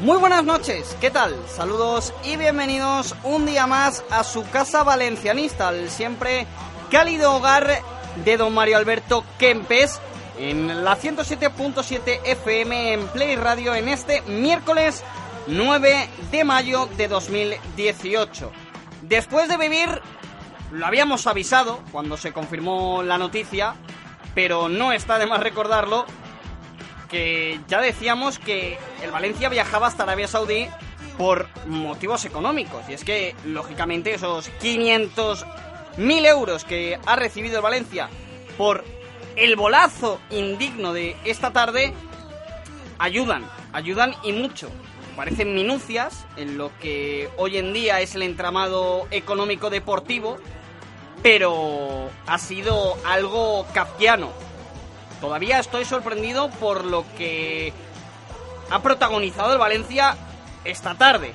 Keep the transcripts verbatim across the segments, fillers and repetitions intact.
Muy buenas noches, ¿qué tal? Saludos y bienvenidos un día más a su casa valencianista, el siempre cálido hogar de don Mario Alberto Kempes, en la ciento siete punto siete F M en Play Radio en este miércoles nueve de mayo de dos mil dieciocho. Después de vivir, lo habíamos avisado cuando se confirmó la noticia, pero no está de más recordarlo, que ya decíamos que el Valencia viajaba hasta Arabia Saudí por motivos económicos. Y es que, lógicamente, esos quinientos mil euros que ha recibido el Valencia por el bolazo indigno de esta tarde ayudan, ayudan y mucho. Parecen minucias en lo que hoy en día es el entramado económico deportivo, pero ha sido algo kafkiano. Todavía estoy sorprendido por lo que ha protagonizado el Valencia esta tarde,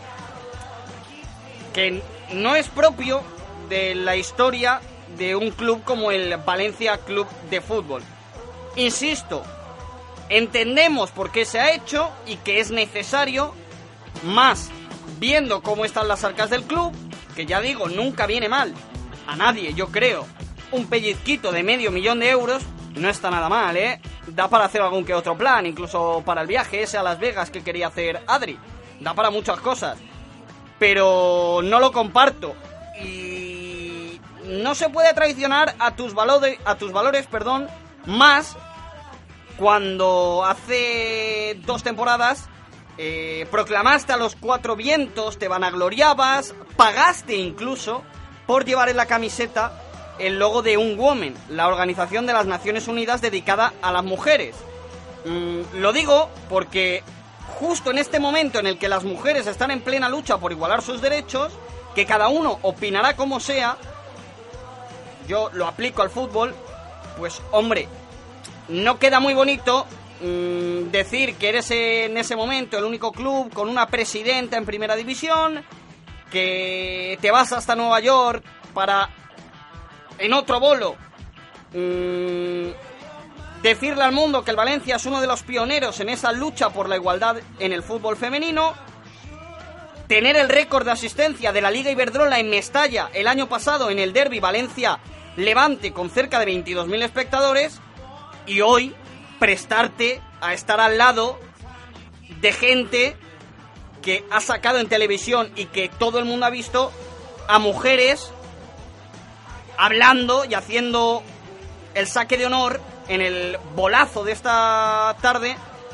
que no es propio de la historia de un club como el Valencia Club de Fútbol. Insisto, entendemos por qué se ha hecho y que es necesario, más viendo cómo están las arcas del club, que ya digo, nunca viene mal a nadie, yo creo. Un pellizquito de medio millón de euros no está nada mal, ¿eh? Da para hacer algún que otro plan, incluso para el viaje ese a Las Vegas que quería hacer Adri. Da para muchas cosas, pero no lo comparto. Y no se puede traicionar a tus valores, a tus valores, perdón, más cuando hace dos temporadas eh, proclamaste a los cuatro vientos, te vanagloriabas, pagaste incluso por llevar en la camiseta el logo de UN Women, la organización de las Naciones Unidas dedicada a las mujeres. Mm, lo digo porque justo en este momento en el que las mujeres están en plena lucha por igualar sus derechos, que cada uno opinará como sea, yo lo aplico al fútbol, pues hombre, no queda muy bonito mmm, decir que eres en ese momento el único club con una presidenta en primera división, que te vas hasta Nueva York para, en otro bolo, mmm, decirle al mundo que el Valencia es uno de los pioneros en esa lucha por la igualdad en el fútbol femenino, tener el récord de asistencia de la Liga Iberdrola en Mestalla el año pasado en el derbi Valencia-Levante con cerca de veintidós mil espectadores, y hoy prestarte a estar al lado de gente que ha sacado en televisión y que todo el mundo ha visto a mujeres hablando y haciendo el saque de honor en el bolazo de esta tarde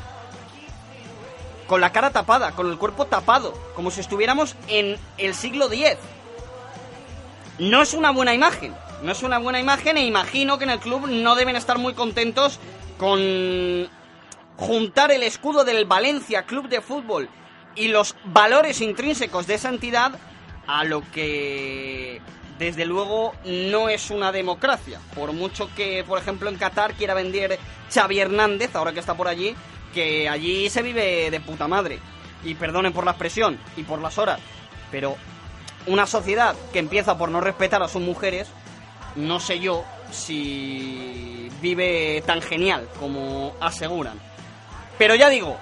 con la cara tapada, con el cuerpo tapado, como si estuviéramos en el siglo diez. No es una buena imagen, no es una buena imagen, e imagino que en el club no deben estar muy contentos con juntar el escudo del Valencia Club de Fútbol y los valores intrínsecos de esa entidad a lo que desde luego no es una democracia. Por mucho que, por ejemplo, en Qatar quiera vender Xavi Hernández, ahora que está por allí, que allí se vive de puta madre. Y perdonen por la expresión y por las horas, pero una sociedad que empieza por no respetar a sus mujeres, no sé yo si vive tan genial como aseguran. Pero ya digo,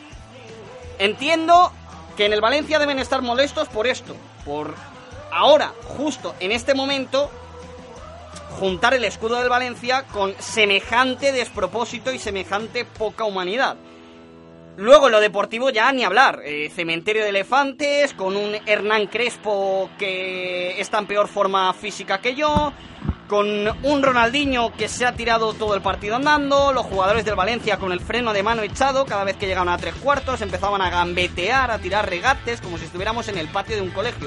entiendo que en el Valencia deben estar molestos por esto, por ahora, justo en este momento, juntar el escudo del Valencia con semejante despropósito y semejante poca humanidad. Luego lo deportivo ya ni hablar, eh, cementerio de elefantes, con un Hernán Crespo que está en peor forma física que yo, con un Ronaldinho que se ha tirado todo el partido andando, los jugadores del Valencia con el freno de mano echado, cada vez que llegaban a tres cuartos empezaban a gambetear, a tirar regates, como si estuviéramos en el patio de un colegio.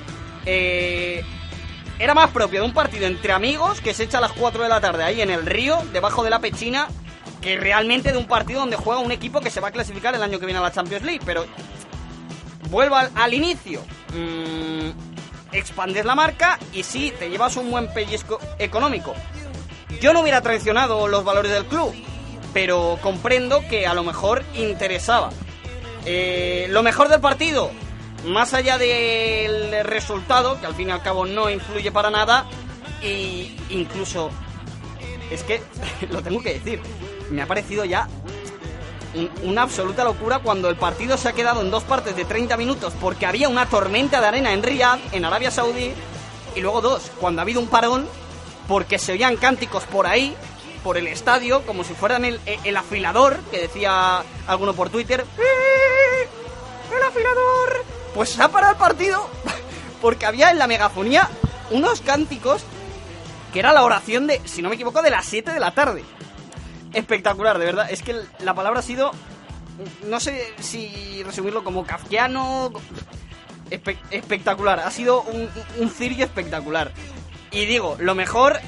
Eh, era más propio de un partido entre amigos que se echa a las cuatro de la tarde ahí en el río, debajo de la pechina, que realmente de un partido donde juega un equipo que se va a clasificar el año que viene a la Champions League. Pero vuelvo al, al inicio, mm, expandes la marca y sí, te llevas un buen pellizco económico. Yo no hubiera traicionado los valores del club, pero comprendo que a lo mejor interesaba. Eh, lo mejor del partido, más allá del resultado, que al fin y al cabo no influye para nada, y incluso, es que lo tengo que decir, me ha parecido ya un, una absoluta locura cuando el partido se ha quedado en dos partes de treinta minutos porque había una tormenta de arena en Riyadh, en Arabia Saudí, y luego dos, cuando ha habido un parón porque se oían cánticos por ahí, por el estadio, como si fueran el, el afilador, que decía alguno por Twitter, ¡eh! ¡El afilador! Pues se ha parado el partido porque había en la megafonía unos cánticos que era la oración de, si no me equivoco, de las siete de la tarde. Espectacular, de verdad. Es que la palabra ha sido, no sé si resumirlo como kafkiano, espe- espectacular. Ha sido un, un cirio espectacular. Y digo, lo mejor,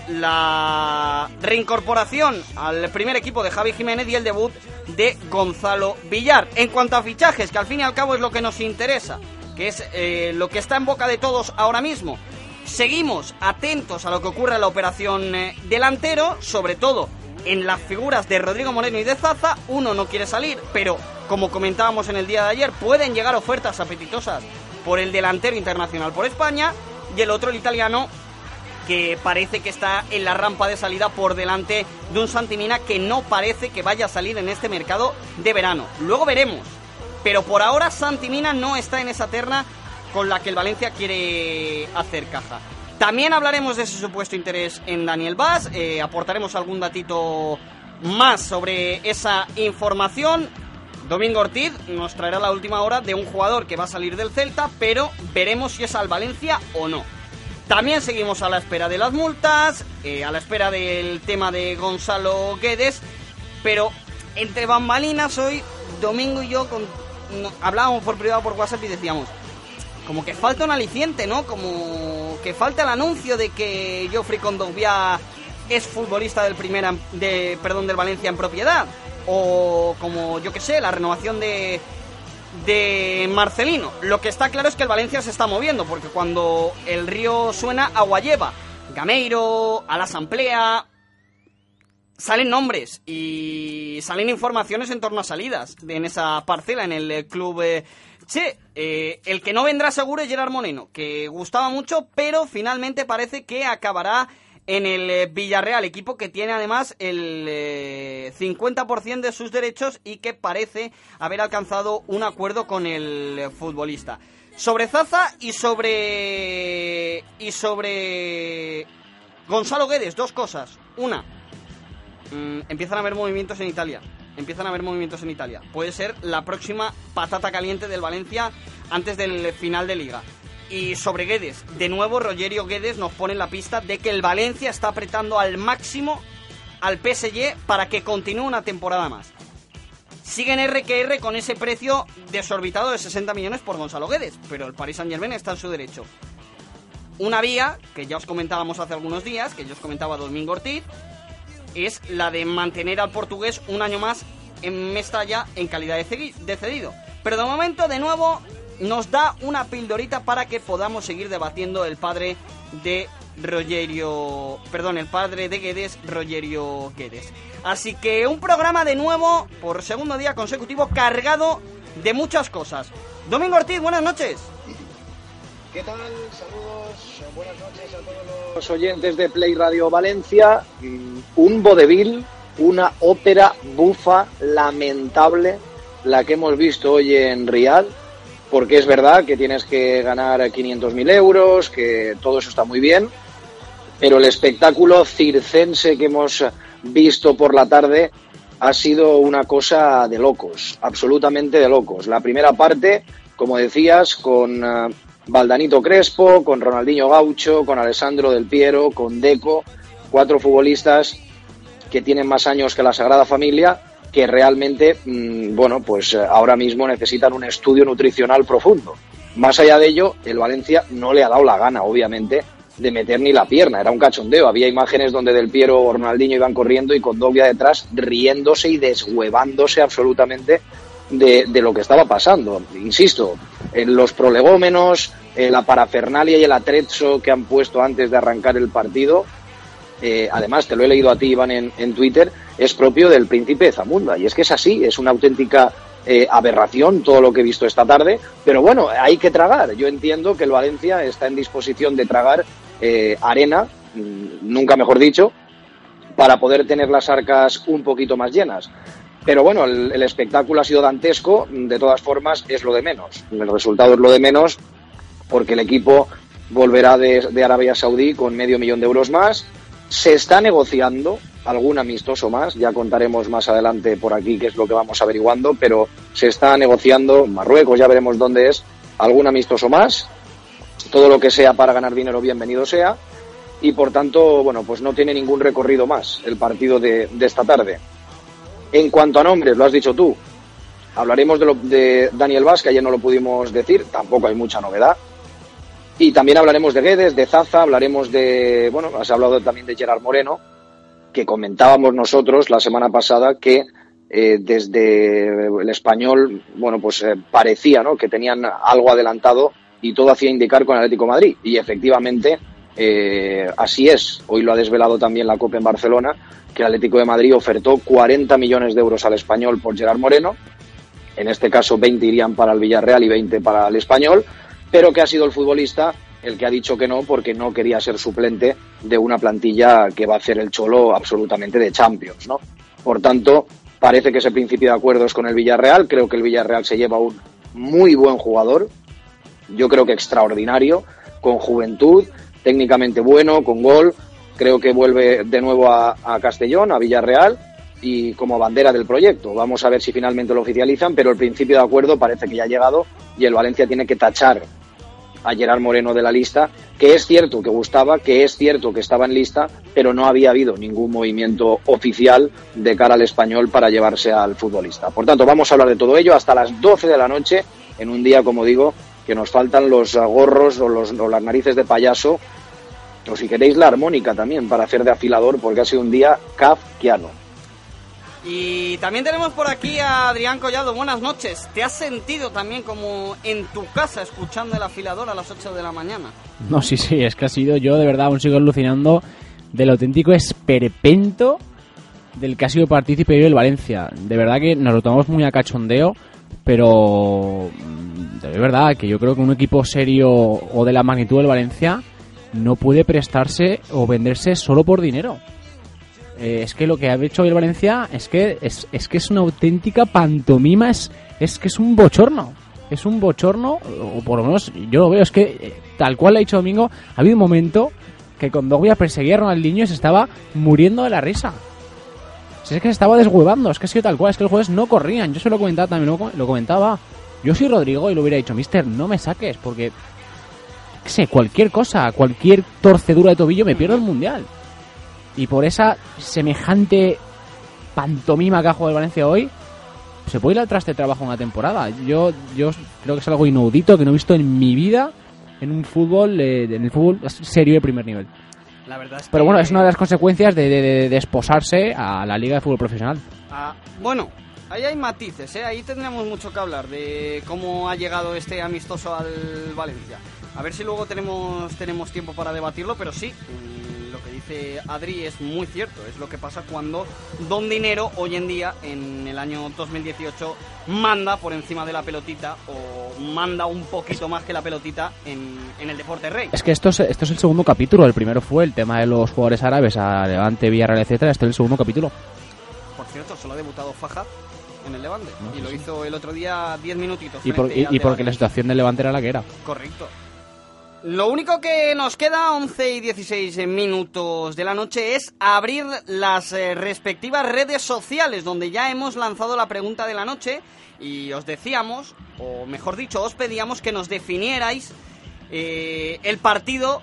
la reincorporación al primer equipo de Javi Jiménez y el debut de Gonzalo Villar. En cuanto a fichajes, que al fin y al cabo es lo que nos interesa, que es eh, lo que está en boca de todos ahora mismo. Seguimos atentos a lo que ocurre en la operación eh, delantero, sobre todo en las figuras de Rodrigo Moreno y de Zaza. Uno no quiere salir, pero como comentábamos en el día de ayer, pueden llegar ofertas apetitosas por el delantero internacional por España, y el otro, el italiano, que parece que está en la rampa de salida por delante de un Santi Mina que no parece que vaya a salir en este mercado de verano. Luego veremos, pero por ahora Santi Mina no está en esa terna con la que el Valencia quiere hacer caja. También hablaremos de ese supuesto interés en Daniel Bas, eh, aportaremos algún datito más sobre esa información. Domingo Ortiz nos traerá la última hora de un jugador que va a salir del Celta, pero veremos si es al Valencia o no. También seguimos a la espera de las multas, eh, a la espera del tema de Gonzalo Guedes, pero entre bambalinas hoy, Domingo y yo con, no, hablábamos por privado por WhatsApp y decíamos, como que falta un aliciente, ¿no? Como que falta el anuncio de que Geoffrey Kondogbia es futbolista del primera, de, perdón, del Valencia en propiedad, o como, yo qué sé, la renovación de... de Marcelino. Lo que está claro es que el Valencia se está moviendo, porque cuando el río suena, agua lleva. Gameiro, Alasamplea, salen nombres y salen informaciones en torno a salidas en esa parcela, en el club. Eh, che, eh, el que no vendrá seguro es Gerard Moreno, que gustaba mucho, pero finalmente parece que acabará en el eh, Villarreal, equipo que tiene además el eh, cincuenta por ciento de sus derechos y que parece haber alcanzado un acuerdo con el eh, futbolista. Sobre Zaza y sobre y sobre Gonzalo Guedes, dos cosas. Una, mmm, empiezan a haber movimientos en Italia. Empiezan a haber movimientos en Italia. Puede ser la próxima patata caliente del Valencia antes del final de Liga. Y sobre Guedes, de nuevo Rogerio Guedes nos pone en la pista de que el Valencia está apretando al máximo al P S G para que continúe una temporada más. Siguen R que R con ese precio desorbitado de sesenta millones por Gonzalo Guedes, pero el Paris Saint-Germain está en su derecho. Una vía, que ya os comentábamos hace algunos días, que yo os comentaba Domingo Ortiz, es la de mantener al portugués un año más en Mestalla en calidad de cedido. Pero de momento, de nuevo, nos da una pildorita para que podamos seguir debatiendo el padre de Rogerio, perdón, el padre de Guedes, Rogerio Guedes. Así que un programa de nuevo, por segundo día consecutivo, cargado de muchas cosas. Domingo Ortiz, buenas noches. ¿Qué tal? Saludos, buenas noches a todos los oyentes de Play Radio Valencia. Un vodevil, una ópera bufa, lamentable, la que hemos visto hoy en Riyadh. Porque es verdad que tienes que ganar quinientos mil euros, que todo eso está muy bien, pero el espectáculo circense que hemos visto por la tarde ha sido una cosa de locos, absolutamente de locos. La primera parte, como decías, con uh, Valdanito Crespo, con Ronaldinho Gaucho, con Alessandro Del Piero, con Deco, cuatro futbolistas que tienen más años que la Sagrada Familia, que realmente, mmm, bueno, pues ahora mismo necesitan un estudio nutricional profundo. Más allá de ello, el Valencia no le ha dado la gana, obviamente, de meter ni la pierna. Era un cachondeo. Había imágenes donde Del Piero o Ronaldinho iban corriendo y con Kondogbia detrás, riéndose y deshuevándose absolutamente de, de lo que estaba pasando. Insisto, en los prolegómenos, en la parafernalia y el atrezzo que han puesto antes de arrancar el partido, eh, además, te lo he leído a ti, Iván, en, en Twitter, es propio del príncipe de Zamunda, y es que es así, es una auténtica eh, aberración todo lo que he visto esta tarde, pero bueno, hay que tragar. Yo entiendo que el Valencia está en disposición de tragar eh, arena, nunca mejor dicho, para poder tener las arcas un poquito más llenas. Pero bueno, el, el espectáculo ha sido dantesco, de todas formas es lo de menos. El resultado es lo de menos porque el equipo volverá de, de Arabia Saudí con medio millón de euros más. Se está negociando algún amistoso más, ya contaremos más adelante por aquí qué es lo que vamos averiguando, pero se está negociando Marruecos, ya veremos dónde es, algún amistoso más. Todo lo que sea para ganar dinero, bienvenido sea. Y por tanto, bueno, pues no tiene ningún recorrido más el partido de, de esta tarde. En cuanto a nombres, lo has dicho tú, hablaremos de, lo, de Daniel Vaz, que ayer no lo pudimos decir, tampoco hay mucha novedad. Y también hablaremos de Guedes, de Zaza, hablaremos de, bueno, has hablado también de Gerard Moreno, que comentábamos nosotros la semana pasada que eh, desde el Español, bueno, pues eh, parecía, ¿no?, que tenían algo adelantado y todo hacía indicar con el Atlético de Madrid. Y efectivamente, eh, así es. Hoy lo ha desvelado también la COPE en Barcelona, que el Atlético de Madrid ofertó cuarenta millones de euros al Español por Gerard Moreno. En este caso, veinte irían para el Villarreal y veinte para el Español, pero que ha sido el futbolista el que ha dicho que no, porque no quería ser suplente de una plantilla que va a hacer el Cholo absolutamente de Champions, ¿no? Por tanto, parece que ese principio de acuerdo es con el Villarreal. Creo que el Villarreal se lleva un muy buen jugador, yo creo que extraordinario, con juventud, técnicamente bueno, con gol. Creo que vuelve de nuevo a, a Castellón, a Villarreal, y como bandera del proyecto. Vamos a ver si finalmente lo oficializan, pero el principio de acuerdo parece que ya ha llegado y el Valencia tiene que tachar a Gerard Moreno de la lista, que es cierto que gustaba, que es cierto que estaba en lista, pero no había habido ningún movimiento oficial de cara al Español para llevarse al futbolista. Por tanto, vamos a hablar de todo ello hasta las doce de la noche, en un día, como digo, que nos faltan los gorros o, los, o las narices de payaso, o si queréis la armónica también, para hacer de afilador, porque ha sido un día kafkiano. Y también tenemos por aquí a Adrián Collado. Buenas noches. ¿Te has sentido también como en tu casa escuchando el afilador a las ocho de la mañana? No, sí, sí, es que ha sido, yo de verdad aún sigo alucinando del auténtico esperpento del que ha sido partícipe hoy el Valencia. De verdad que nos lo tomamos muy a cachondeo, pero de verdad que yo creo que un equipo serio o de la magnitud del Valencia no puede prestarse o venderse solo por dinero. Eh, es que lo que ha hecho hoy el Valencia es que es, es que es una auténtica pantomima, es, es que es un bochorno, es un bochorno, o por lo menos yo lo veo, es que eh, tal cual le ha dicho Domingo, ha habido un momento que con Dogbia perseguía a Ronaldinho y se estaba muriendo de la risa. Es que se estaba deshuevando, es que ha sido tal cual, es que los jugadores no corrían. Yo se lo comentaba también, lo, lo comentaba. Yo soy Rodrigo y lo hubiera dicho, mister, no me saques, porque, qué sé, cualquier cosa, cualquier torcedura de tobillo me pierdo el Mundial. Y por esa semejante pantomima que ha jugado el Valencia hoy, se puede ir al traste de trabajo una temporada. Yo yo creo que es algo inaudito que no he visto en mi vida en un fútbol, eh, en el fútbol serio de primer nivel. La verdad es que... Pero bueno, es una de las consecuencias de, de, de, de esposarse a la Liga de Fútbol Profesional. Ah, bueno, ahí hay matices, ¿eh? Ahí tendríamos mucho que hablar de cómo ha llegado este amistoso al Valencia. A ver si luego tenemos, tenemos tiempo para debatirlo, pero sí... Lo que dice Adri es muy cierto, es lo que pasa cuando Don Dinero hoy en día, en el año dos mil dieciocho, manda por encima de la pelotita o manda un poquito más que la pelotita en, en el deporte rey. Es que esto es, esto es el segundo capítulo, el primero fue el tema de los jugadores árabes a Levante, Villarreal, etcétera. Este es el segundo capítulo. Por cierto, solo ha debutado Faja en el Levante, no, y lo sí. hizo el otro día diez minutitos. Y, por, y, y porque la situación del Levante era la que era. Correcto. Lo único que nos queda, once y dieciséis minutos de la noche, es abrir las eh, respectivas redes sociales, donde ya hemos lanzado la pregunta de la noche y os decíamos, o mejor dicho, os pedíamos que nos definierais eh, el partido.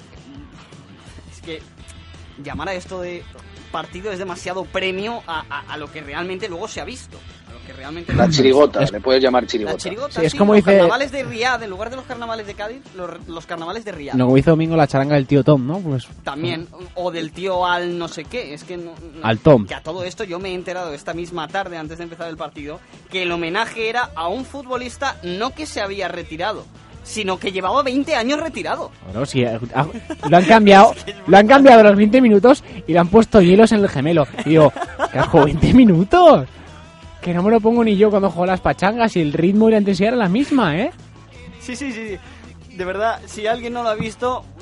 Es que llamar a esto de partido es demasiado premio a, a, a lo que realmente luego se ha visto. Que realmente la chirigota, es, le puedes llamar chirigota. La chirigota, sí, es sí, como los dice... carnavales de Riad, en lugar de los carnavales de Cádiz, los, los carnavales de Riad. No, como dice Domingo, la charanga del tío Tom, ¿no? Pues también, o del tío Al no sé qué, es que no, no, al Tom. Que a todo esto yo me he enterado esta misma tarde, antes de empezar el partido, que el homenaje era a un futbolista no que se había retirado, sino que llevaba veinte años retirado. Bueno, sí, lo han cambiado, es que es lo han cambiado a los veinte minutos y le han puesto hielos en el gemelo. Y digo, ¿carajo, veinte minutos? Que no me lo pongo ni yo cuando juego las pachangas y el ritmo y la intensidad era la misma, ¿eh? Sí, sí, sí. De verdad, si alguien no lo ha visto,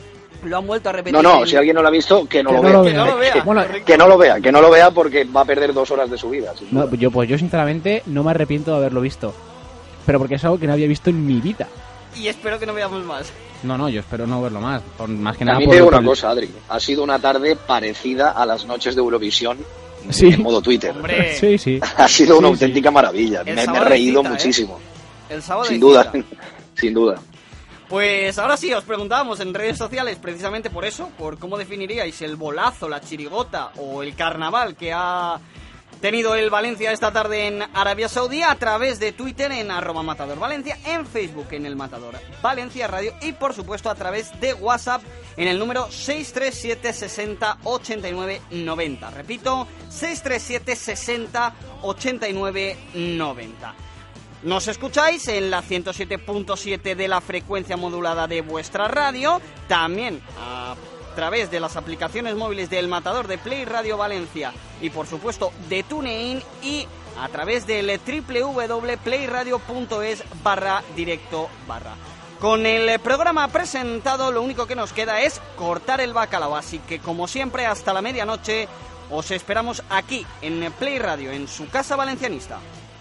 Lo han vuelto a repetir. No, no, en... si alguien no lo ha visto, que no, que lo, no vea. lo Que vea. no lo vea. Que, Bueno, que no lo vea, que no lo vea porque va a perder dos horas de su vida. sin No, duda. yo, pues yo sinceramente no me arrepiento de haberlo visto. Pero porque es algo que no había visto en mi vida. Y espero que no veamos más. No, no, yo espero no verlo más. Por, más que nada También por te digo por- una cosa, Adri. Ha sido una tarde parecida a las noches de Eurovisión Sí. en modo Twitter. Hombre, Sí, sí. Ha sido una Sí, auténtica maravilla. El Me, me he sábado de reído cita, ¿eh? muchísimo. el sábado Sin de duda, cita. sin duda. Pues ahora sí, os preguntábamos en redes sociales precisamente por eso, por cómo definiríais el bolazo, la chirigota o el carnaval que ha tenido el Valencia esta tarde en Arabia Saudí, a través de Twitter en arroba Matador Valencia, en Facebook en el Matador Valencia Radio y por supuesto a través de WhatsApp en el número seis tres siete sesenta ochenta y nueve noventa. Repito, seis tres siete sesenta ochenta y nueve noventa. Nos escucháis en la ciento siete punto siete de la frecuencia modulada de vuestra radio, también a través de las aplicaciones móviles del Matador, de Play Radio Valencia y por supuesto de TuneIn, y a través del doble u doble u doble u punto playradio punto es barra directo barra. Con el programa presentado, lo único que nos queda es cortar el bacalao, así que como siempre hasta la medianoche os esperamos aquí en Play Radio, en su casa valencianista.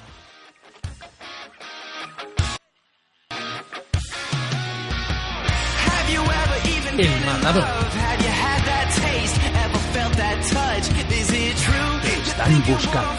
El Matador. Te están buscando.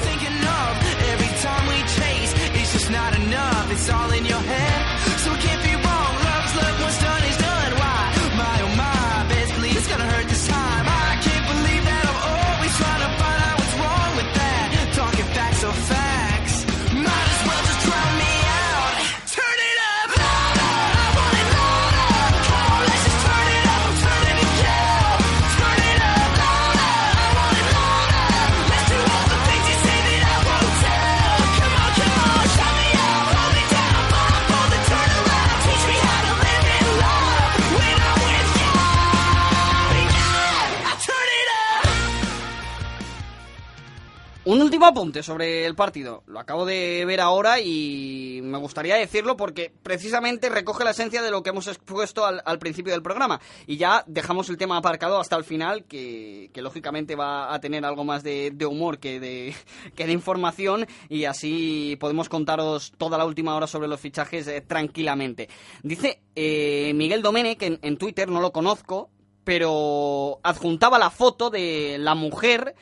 Un último apunte sobre el partido. Lo acabo de ver ahora y me gustaría decirlo porque precisamente recoge la esencia de lo que hemos expuesto al, al principio del programa. Y ya dejamos el tema aparcado hasta el final, que, que lógicamente va a tener algo más de, de humor que de, que de información, y así podemos contaros toda la última hora sobre los fichajes eh, tranquilamente. Dice eh, Miguel Domenech en, en Twitter, no lo conozco, pero adjuntaba la foto de la mujer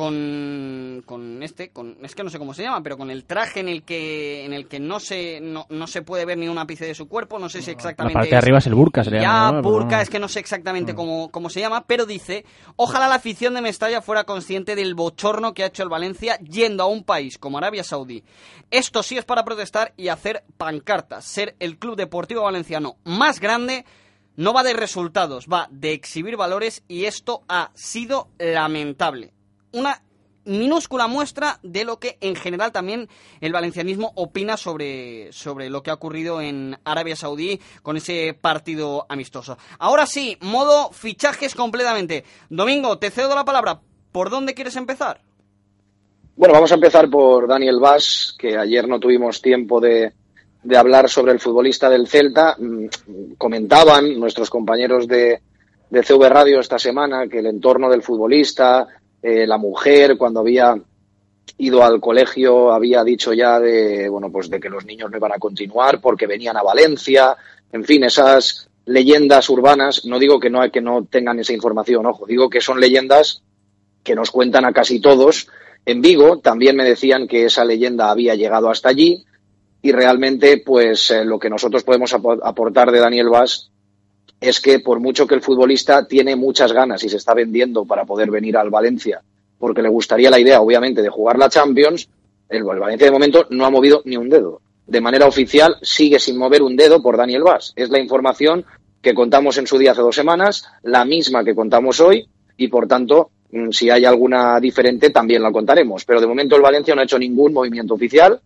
con con este con es que no sé cómo se llama, pero con el traje en el que en el que no se no, no se puede ver ni un ápice de su cuerpo. No sé si exactamente La parte de arriba es el burka, se le ya llama, ¿no? burka, Pero no. es que no sé exactamente cómo, cómo se llama, pero dice: ojalá la afición de Mestalla fuera consciente del bochorno que ha hecho el Valencia yendo a un país como Arabia Saudí. Esto sí es para protestar y hacer pancartas. Ser el club deportivo valenciano más grande no va de resultados, va de exhibir valores, y esto ha sido lamentable. Una minúscula muestra de lo que en general también el valencianismo opina sobre, sobre lo que ha ocurrido en Arabia Saudí con ese partido amistoso. Ahora sí, modo fichajes completamente. Domingo, te cedo la palabra. ¿Por dónde quieres empezar? Bueno, vamos a empezar por Daniel Bas, que ayer no tuvimos tiempo de, de hablar sobre el futbolista del Celta. Comentaban nuestros compañeros de, de C V Radio esta semana que el entorno del futbolista, eh, la mujer, cuando había ido al colegio, había dicho ya de, bueno, pues de que los niños no iban a continuar porque venían a Valencia. En fin, esas leyendas urbanas, no digo que no, que no tengan esa información, ojo, digo que son leyendas que nos cuentan a casi todos. En Vigo también me decían que esa leyenda había llegado hasta allí, y realmente pues eh, lo que nosotros podemos ap- aportar de Daniel Bas es que por mucho que el futbolista tiene muchas ganas y se está vendiendo para poder venir al Valencia, porque le gustaría la idea, obviamente, de jugar la Champions, el, el Valencia de momento no ha movido ni un dedo. De manera oficial sigue sin mover un dedo por Daniel Bas. Es la información que contamos en su día hace dos semanas, la misma que contamos hoy, y por tanto, si hay alguna diferente también la contaremos. Pero de momento el Valencia no ha hecho ningún movimiento oficial.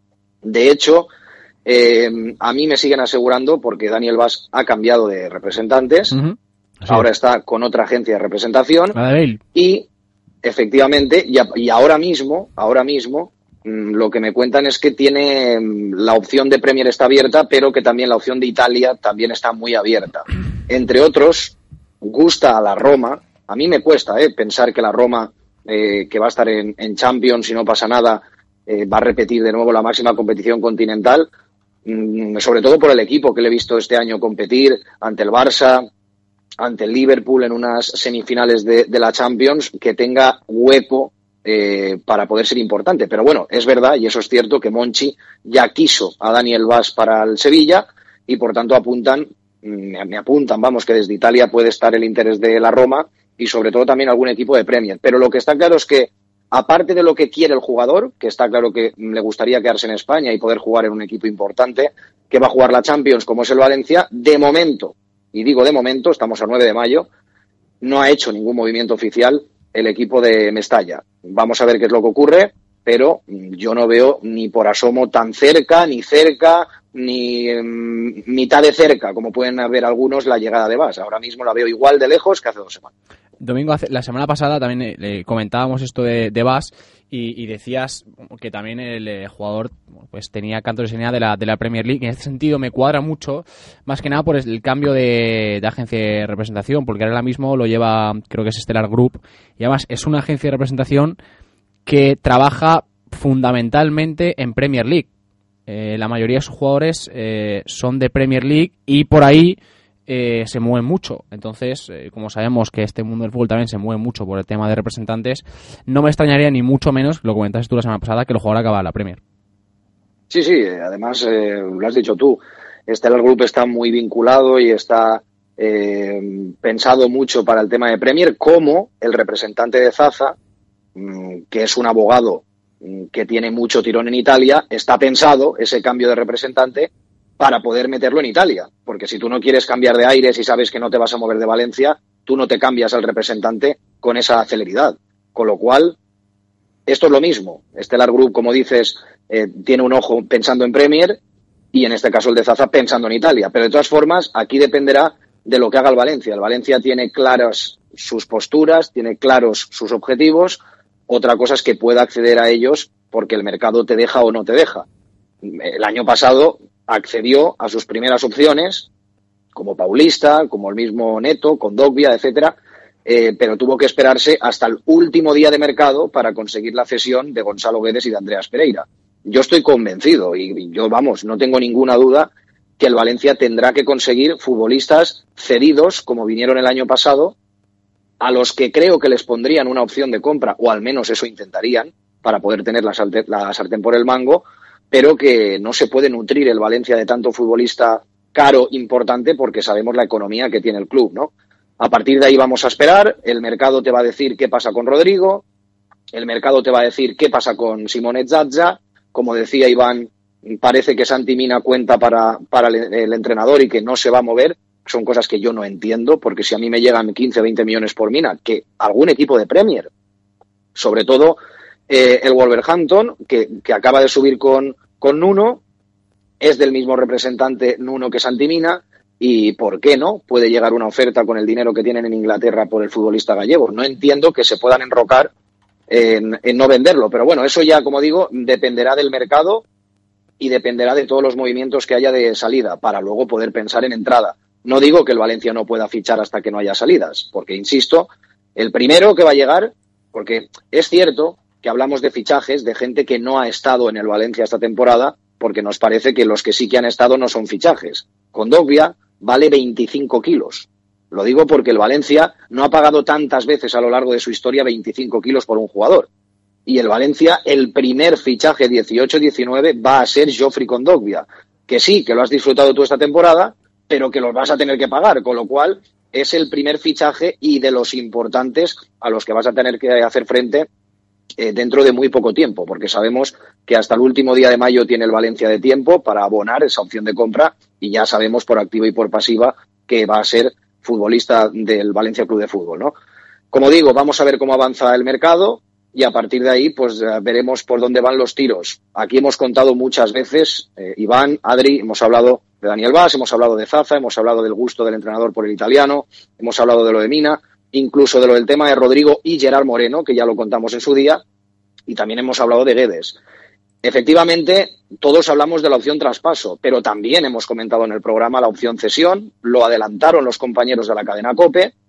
De hecho, eh, a mí me siguen asegurando, porque Daniel Bas ha cambiado de representantes, Uh-huh. Sí. ahora está con otra agencia de representación, La de Bale. y efectivamente, y, a, y ahora mismo, ahora mismo, mmm, lo que me cuentan es que tiene mmm, la opción de Premier está abierta, pero que también la opción de Italia también está muy abierta. Entre otros, gusta a la Roma. A mí me cuesta eh, pensar que la Roma, eh, que va a estar en, en Champions si no pasa nada, eh, va a repetir de nuevo la máxima competición continental, mm, sobre todo por el equipo que le he visto este año competir ante el Barça, ante el Liverpool en unas semifinales de, de la Champions, que tenga hueco eh, para poder ser importante. Pero bueno, es verdad, y eso es cierto, que Monchi ya quiso a Daniel Vaz para el Sevilla y por tanto apuntan, me, me apuntan, vamos, que desde Italia puede estar el interés de la Roma y sobre todo también algún equipo de Premier. Pero lo que está claro es que, aparte de lo que quiere el jugador, que está claro que le gustaría quedarse en España y poder jugar en un equipo importante, que va a jugar la Champions como es el Valencia, de momento, y digo de momento, estamos a nueve de mayo, no ha hecho ningún movimiento oficial el equipo de Mestalla. Vamos a ver qué es lo que ocurre, pero yo no veo ni por asomo tan cerca, ni cerca, ni um, mitad de cerca, como pueden haber algunos, la llegada de Vaz. Ahora mismo la veo igual de lejos que hace dos semanas. Domingo, la semana pasada también eh, le comentábamos esto de, de Vaz y, y decías que también el eh, jugador pues tenía canto de señal de la, de la Premier League. En este sentido me cuadra mucho, más que nada por el cambio de, de agencia de representación, porque ahora mismo lo lleva, creo que es Stellar Group, y además es una agencia de representación que trabaja fundamentalmente en Premier League. Eh, la mayoría de sus jugadores eh, son de Premier League y por ahí Eh, se mueven mucho. Entonces, eh, como sabemos que este mundo del fútbol también se mueve mucho por el tema de representantes, no me extrañaría ni mucho menos, lo comentaste tú la semana pasada, que el jugador acaba la Premier. Sí, sí, además eh, lo has dicho tú, Stellar Group está muy vinculado y está eh, pensado mucho para el tema de Premier, como el representante de Zaza, mmm, que es un abogado mmm, que tiene mucho tirón en Italia, está pensado ese cambio de representante para poder meterlo en Italia, porque si tú no quieres cambiar de aires y sabes que no te vas a mover de Valencia, tú no te cambias al representante con esa celeridad. Con lo cual, esto es lo mismo. Stellar Group, como dices, eh, tiene un ojo pensando en Premier y en este caso el de Zaza pensando en Italia. Pero de todas formas, aquí dependerá de lo que haga el Valencia. El Valencia tiene claras sus posturas, tiene claros sus objetivos. Otra cosa es que pueda acceder a ellos porque el mercado te deja o no te deja. El año pasado accedió a sus primeras opciones, como Paulista, como el mismo Neto, Kondogbia, etcétera, eh, pero tuvo que esperarse hasta el último día de mercado para conseguir la cesión de Gonzalo Guedes y de Andreas Pereira. Yo estoy convencido, y, y yo, vamos, no tengo ninguna duda que el Valencia tendrá que conseguir futbolistas cedidos, como vinieron el año pasado, a los que creo que les pondrían una opción de compra, o al menos eso intentarían, para poder tener la, salte, la sartén por el mango, pero que no se puede nutrir el Valencia de tanto futbolista caro, importante, porque sabemos la economía que tiene el club, ¿no? A partir de ahí vamos a esperar, el mercado te va a decir qué pasa con Rodrigo, el mercado te va a decir qué pasa con Simone Zaza, como decía Iván, parece que Santi Mina cuenta para, para el, el entrenador y que no se va a mover, son cosas que yo no entiendo, porque si a mí me llegan quince o veinte millones por Mina, que algún equipo de Premier, sobre todo Eh, el Wolverhampton, que, que acaba de subir con, con Nuno, es del mismo representante Nuno que Santi Mina, y ¿por qué no? Puede llegar una oferta con el dinero que tienen en Inglaterra por el futbolista gallego. No entiendo que se puedan enrocar en, en no venderlo, pero bueno, eso ya, como digo, dependerá del mercado y dependerá de todos los movimientos que haya de salida, para luego poder pensar en entrada. No digo que el Valencia no pueda fichar hasta que no haya salidas, porque, insisto, el primero que va a llegar, porque es cierto que hablamos de fichajes de gente que no ha estado en el Valencia esta temporada, porque nos parece que los que sí que han estado no son fichajes. Kondogbia vale veinticinco kilos. Lo digo porque el Valencia no ha pagado tantas veces a lo largo de su historia veinticinco kilos por un jugador. Y el Valencia, el primer fichaje dieciocho diecinueve va a ser Geoffrey Kondogbia, que sí, que lo has disfrutado tú esta temporada, pero que los vas a tener que pagar, con lo cual es el primer fichaje y de los importantes a los que vas a tener que hacer frente Eh, dentro de muy poco tiempo, porque sabemos que hasta el último día de mayo tiene el Valencia de tiempo para abonar esa opción de compra y ya sabemos por activa y por pasiva que va a ser futbolista del Valencia Club de Fútbol, ¿no? Como digo, vamos a ver cómo avanza el mercado y a partir de ahí pues veremos por dónde van los tiros. Aquí hemos contado muchas veces, eh, Iván, Adri, hemos hablado de Daniel Vaz, hemos hablado de Zaza, hemos hablado del gusto del entrenador por el italiano, hemos hablado de lo de Mina, incluso de lo del tema de Rodrigo y Gerard Moreno, que ya lo contamos en su día, y también hemos hablado de Guedes. Efectivamente, todos hablamos de la opción traspaso, pero también hemos comentado en el programa la opción cesión, lo adelantaron los compañeros de la cadena COPE,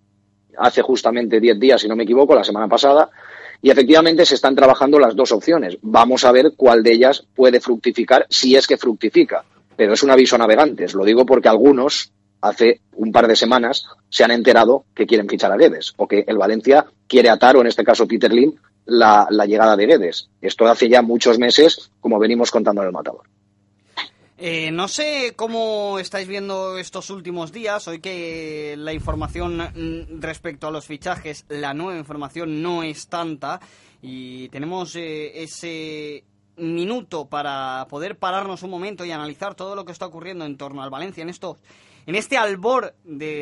hace justamente diez días, si no me equivoco, la semana pasada, y efectivamente se están trabajando las dos opciones. Vamos a ver cuál de ellas puede fructificar, si es que fructifica. Pero es un aviso a navegantes. Lo digo porque algunos, hace un par de semanas, se han enterado que quieren fichar a Guedes, o que el Valencia quiere atar, o en este caso Peter Lim, la, la llegada de Guedes. Esto hace ya muchos meses, como venimos contando en el Matador. Eh, no sé cómo estáis viendo estos últimos días, hoy que la información respecto a los fichajes, la nueva información no es tanta y tenemos eh, ese minuto para poder pararnos un momento y analizar todo lo que está ocurriendo en torno al Valencia en esto, en este albor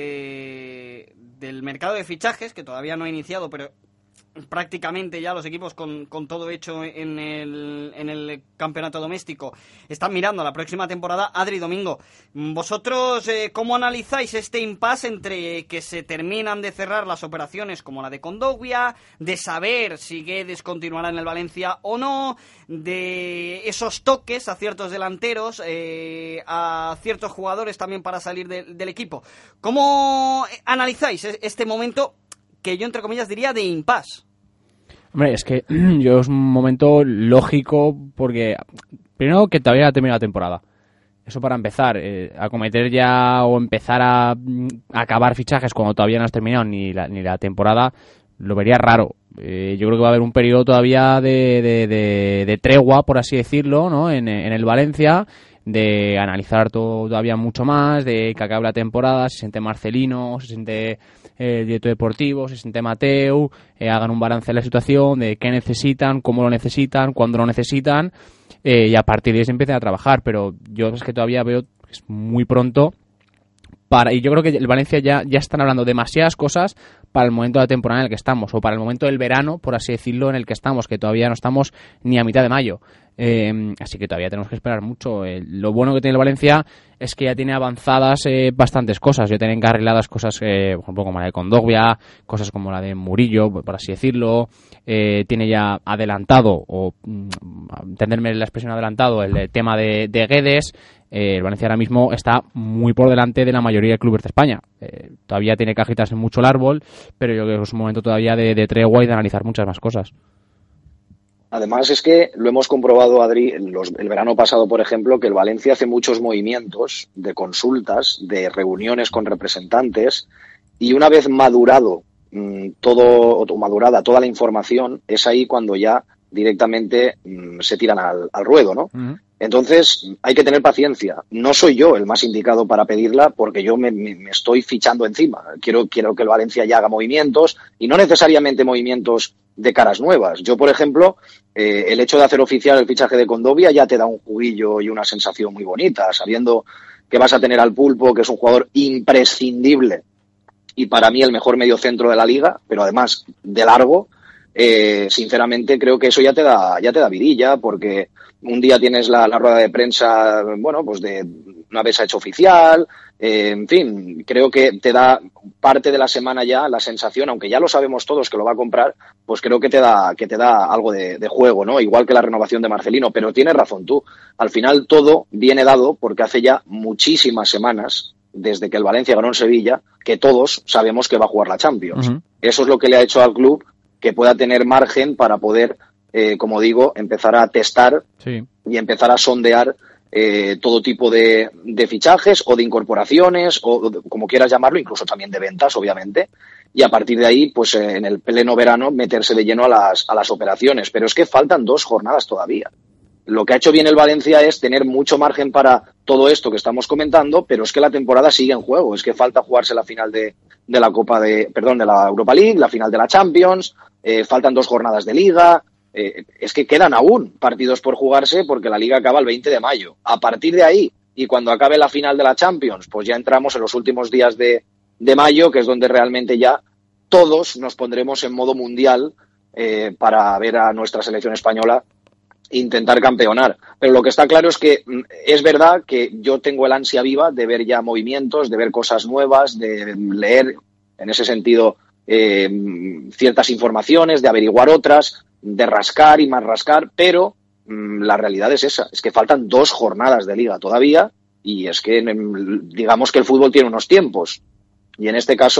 de, del mercado de fichajes, que todavía no ha iniciado, pero prácticamente ya los equipos con, con todo hecho en el, en el campeonato doméstico están mirando a la próxima temporada. Adri, Domingo, vosotros eh, ¿cómo analizáis este impasse entre que se terminan de cerrar las operaciones como la de Kondogbia, de saber si Guedes continuará en el Valencia o no, de esos toques a ciertos delanteros, eh, a ciertos jugadores también para salir de, del equipo? ¿Cómo analizáis este momento que yo, entre comillas, diría de impasse? Hombre, es que yo es un momento lógico porque, primero, que todavía no ha terminado la temporada. Eso para empezar. Eh, acometer ya o empezar a, a acabar fichajes cuando todavía no has terminado ni la, ni la temporada, lo vería raro. Eh, yo creo que va a haber un periodo todavía de, de, de, de tregua, por así decirlo, ¿no? En, en el Valencia, de analizar todo todavía mucho más, de que acabe la temporada, se siente Marcelino, se siente el director deportivo, se siente Mateu, eh, hagan un balance de la situación, de qué necesitan, cómo lo necesitan, cuándo lo necesitan, eh, y a partir de ahí se empiecen a trabajar. Pero yo es que todavía veo que es muy pronto para, y yo creo que el Valencia ya, ya están hablando demasiadas cosas para el momento de la temporada en el que estamos, o para el momento del verano, por así decirlo, en el que estamos, que todavía no estamos ni a mitad de mayo. Eh, así que todavía tenemos que esperar mucho. Eh, lo bueno que tiene el Valencia es que ya tiene avanzadas eh, bastantes cosas, ya tiene encarriladas cosas, eh, por ejemplo, como la de Kondogbia, cosas como la de Murillo, por así decirlo. Eh, tiene ya adelantado, o mm, entenderme la expresión adelantado, el, el tema de, de Guedes. Eh, el Valencia ahora mismo está muy por delante de la mayoría de clubes de España. Eh, todavía tiene que agitarse mucho el árbol, pero yo creo que es un momento todavía de, de tregua y de analizar muchas más cosas. Además es que lo hemos comprobado, Adri, los, el verano pasado, por ejemplo, que el Valencia hace muchos movimientos de consultas, de reuniones con representantes, y una vez madurado mmm, todo, o madurada toda la información, es ahí cuando ya directamente mmm, se tiran al, al ruedo, ¿no? Uh-huh. Entonces, hay que tener paciencia. No soy yo el más indicado para pedirla porque yo me, me, me estoy fichando encima. Quiero, quiero que el Valencia ya haga movimientos, y no necesariamente movimientos de caras nuevas. Yo, por ejemplo, eh, el hecho de hacer oficial el fichaje de Kondogbia ya te da un juguillo y una sensación muy bonita, sabiendo que vas a tener al Pulpo, que es un jugador imprescindible y para mí el mejor mediocentro de la liga, pero además de largo. Eh, sinceramente creo que eso ya te da ya te da vidilla, porque un día tienes la, la rueda de prensa, bueno, pues de una vez ha hecho oficial, eh, en fin, creo que te da parte de la semana ya la sensación, aunque ya lo sabemos todos que lo va a comprar, pues creo que te da que te da algo de, de juego, ¿no? Igual que la renovación de Marcelino, pero tienes razón tú, al final todo viene dado porque hace ya muchísimas semanas, desde que el Valencia ganó en Sevilla, que todos sabemos que va a jugar la Champions. Uh-huh. Eso es lo que le ha hecho al club que pueda tener margen para poder, eh, como digo, empezar a testar sí. y empezar a sondear eh, todo tipo de, de fichajes o de incorporaciones, o de, como quieras llamarlo, incluso también de ventas, obviamente, y a partir de ahí, pues eh, en el pleno verano, meterse de lleno a las, a las operaciones. Pero es que faltan dos jornadas todavía. Lo que ha hecho bien el Valencia es tener mucho margen para todo esto que estamos comentando, pero es que la temporada sigue en juego. Es que falta jugarse la final de, de la Copa de, perdón, de la Europa League, la final de la Champions, eh, faltan dos jornadas de Liga. Eh, es que quedan aún partidos por jugarse porque la Liga acaba el veinte de mayo. A partir de ahí, y cuando acabe la final de la Champions, pues ya entramos en los últimos días de, de mayo, que es donde realmente ya todos nos pondremos en modo mundial eh, para ver a nuestra selección española intentar campeonar. Pero lo que está claro es que es verdad que yo tengo el ansia viva de ver ya movimientos, de ver cosas nuevas, de leer en ese sentido eh, ciertas informaciones, de averiguar otras, de rascar y más rascar, pero mmm, la realidad es esa, es que faltan dos jornadas de liga todavía, y es que digamos que el fútbol tiene unos tiempos, y en este caso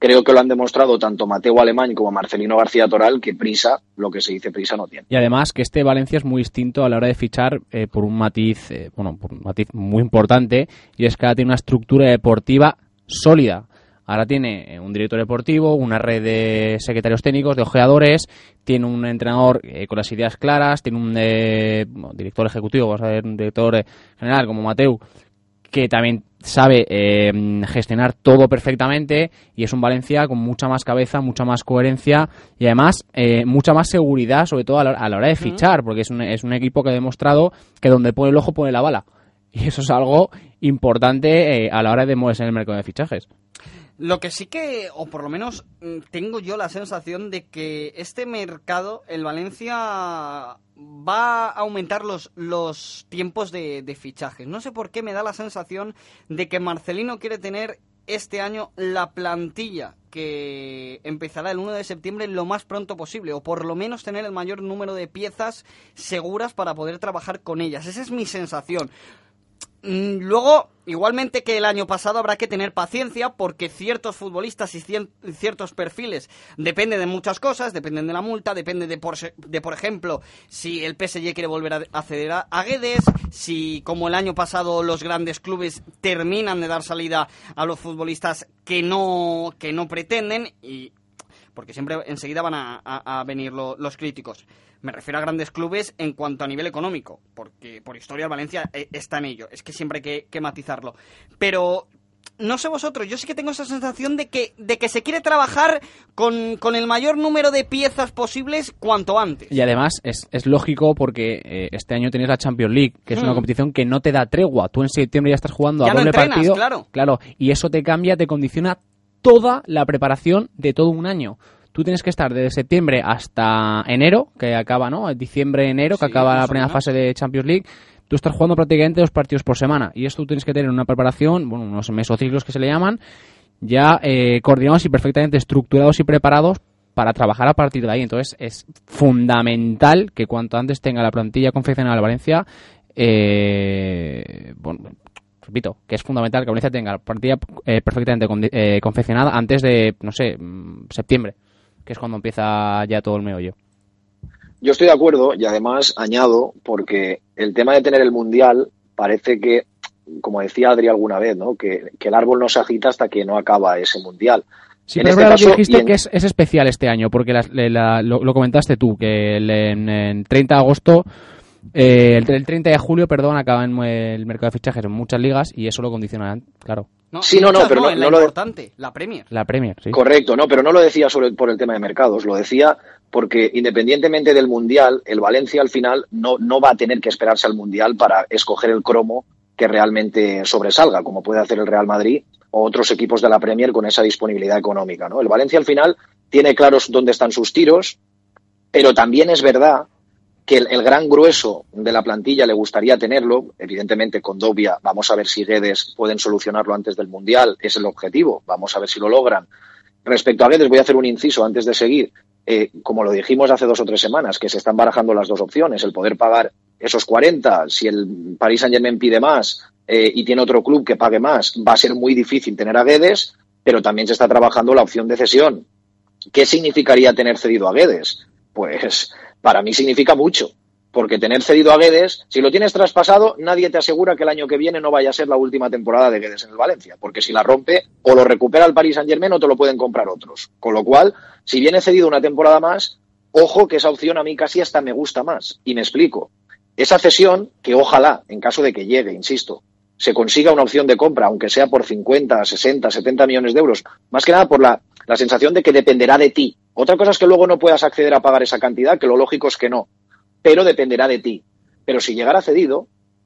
creo que lo han demostrado tanto Mateu Alemany como Marcelino García Toral, que prisa, lo que se dice prisa, no tiene. Y además que este Valencia es muy distinto a la hora de fichar eh, por un matiz, eh, bueno, por un matiz muy importante, y es que ahora tiene una estructura deportiva sólida. Ahora tiene un director deportivo, una red de secretarios técnicos, de ojeadores, tiene un entrenador eh, con las ideas claras, tiene un eh, bueno, director ejecutivo, vamos a ver, un director eh, general como Mateu, que también sabe eh, gestionar todo perfectamente, y es un Valencia con mucha más cabeza, mucha más coherencia y además eh, mucha más seguridad, sobre todo a la, a la hora de fichar, porque es un, es un equipo que ha demostrado que donde pone el ojo pone la bala, y eso es algo importante eh, a la hora de moverse en el mercado de fichajes. Lo que sí que, o por lo menos tengo yo la sensación de que este mercado, el Valencia, va a aumentar los, los tiempos de, de fichajes. No sé por qué me da la sensación de que Marcelino quiere tener este año la plantilla que empezará el uno de septiembre lo más pronto posible, o por lo menos tener el mayor número de piezas seguras para poder trabajar con ellas. Esa es mi sensación. Luego, igualmente que el año pasado, habrá que tener paciencia porque ciertos futbolistas y ciertos perfiles dependen de muchas cosas, dependen de la multa, depende de por, de, por ejemplo, si el P S G quiere volver a acceder a, a Guedes, si como el año pasado los grandes clubes terminan de dar salida a los futbolistas que no, que no pretenden, y porque siempre enseguida van a, a, a venir lo, los críticos. Me refiero a grandes clubes en cuanto a nivel económico, porque por historia el Valencia está en ello. Es que siempre hay que, que matizarlo. Pero no sé vosotros, yo sí que tengo esa sensación de que, de que se quiere trabajar con, con el mayor número de piezas posibles cuanto antes. Y además es, es lógico porque eh, este año tienes la Champions League, que es mm. una competición que no te da tregua. Tú en septiembre ya estás jugando ya a doble no entrenas, partido. Claro. Claro, y eso te cambia, te condiciona toda la preparación de todo un año. Tú tienes que estar desde septiembre hasta enero, que acaba, ¿no? Diciembre, enero, que sí, acaba la primera fase de Champions League. Tú estás jugando prácticamente dos partidos por semana. Y esto tú tienes que tener una preparación, bueno, unos mesociclos que se le llaman, ya eh, coordinados y perfectamente estructurados y preparados para trabajar a partir de ahí. Entonces es fundamental que cuanto antes tenga la plantilla confeccionada de Valencia, eh, bueno, repito, que es fundamental que Valencia tenga la plantilla eh, perfectamente con, eh, confeccionada antes de, no sé, septiembre, que es cuando empieza ya todo el meollo. Yo estoy de acuerdo y además añado, porque el tema de tener el Mundial parece que, como decía Adri alguna vez, ¿no? que, que el árbol no se agita hasta que no acaba ese Mundial. Sí, en pero este caso, dijiste en... que es, es especial este año, porque la, la, lo, lo comentaste tú, que el, en, en treinta de agosto, eh, el, el treinta de julio, perdón, acaba en el mercado de fichajes en muchas ligas y eso lo condiciona, claro. No, sí, no, no, pero no, no, no lo importante, de... la Premier. La Premier, sí. Correcto, no, pero no lo decía sobre, por el tema de mercados, lo decía porque independientemente del Mundial, el Valencia al final no, no va a tener que esperarse al Mundial para escoger el cromo que realmente sobresalga, como puede hacer el Real Madrid o otros equipos de la Premier con esa disponibilidad económica, ¿no? El Valencia al final tiene claros dónde están sus tiros, pero también es verdad que el, el gran grueso de la plantilla le gustaría tenerlo, evidentemente con Dobia, vamos a ver si Guedes pueden solucionarlo antes del Mundial, es el objetivo, vamos a ver si lo logran. Respecto a Guedes, voy a hacer un inciso antes de seguir, eh, como lo dijimos hace dos o tres semanas, que se están barajando las dos opciones, el poder pagar esos cuarenta, si el Paris Saint-Germain pide más eh, y tiene otro club que pague más, va a ser muy difícil tener a Guedes, pero también se está trabajando la opción de cesión. ¿Qué significaría tener cedido a Guedes? Pues para mí significa mucho, porque tener cedido a Guedes, si lo tienes traspasado, nadie te asegura que el año que viene no vaya a ser la última temporada de Guedes en el Valencia, porque si la rompe, o lo recupera el Paris Saint-Germain o te lo pueden comprar otros. Con lo cual, si viene cedido una temporada más, ojo que esa opción a mí casi hasta me gusta más. Y me explico. Esa cesión, que ojalá, en caso de que llegue, insisto, se consiga una opción de compra, aunque sea por cincuenta, sesenta, setenta millones de euros, más que nada por la, la sensación de que dependerá de ti. Otra cosa es que luego no puedas acceder a pagar esa cantidad, que lo lógico es que no, pero dependerá de ti. Pero si llegara cedido,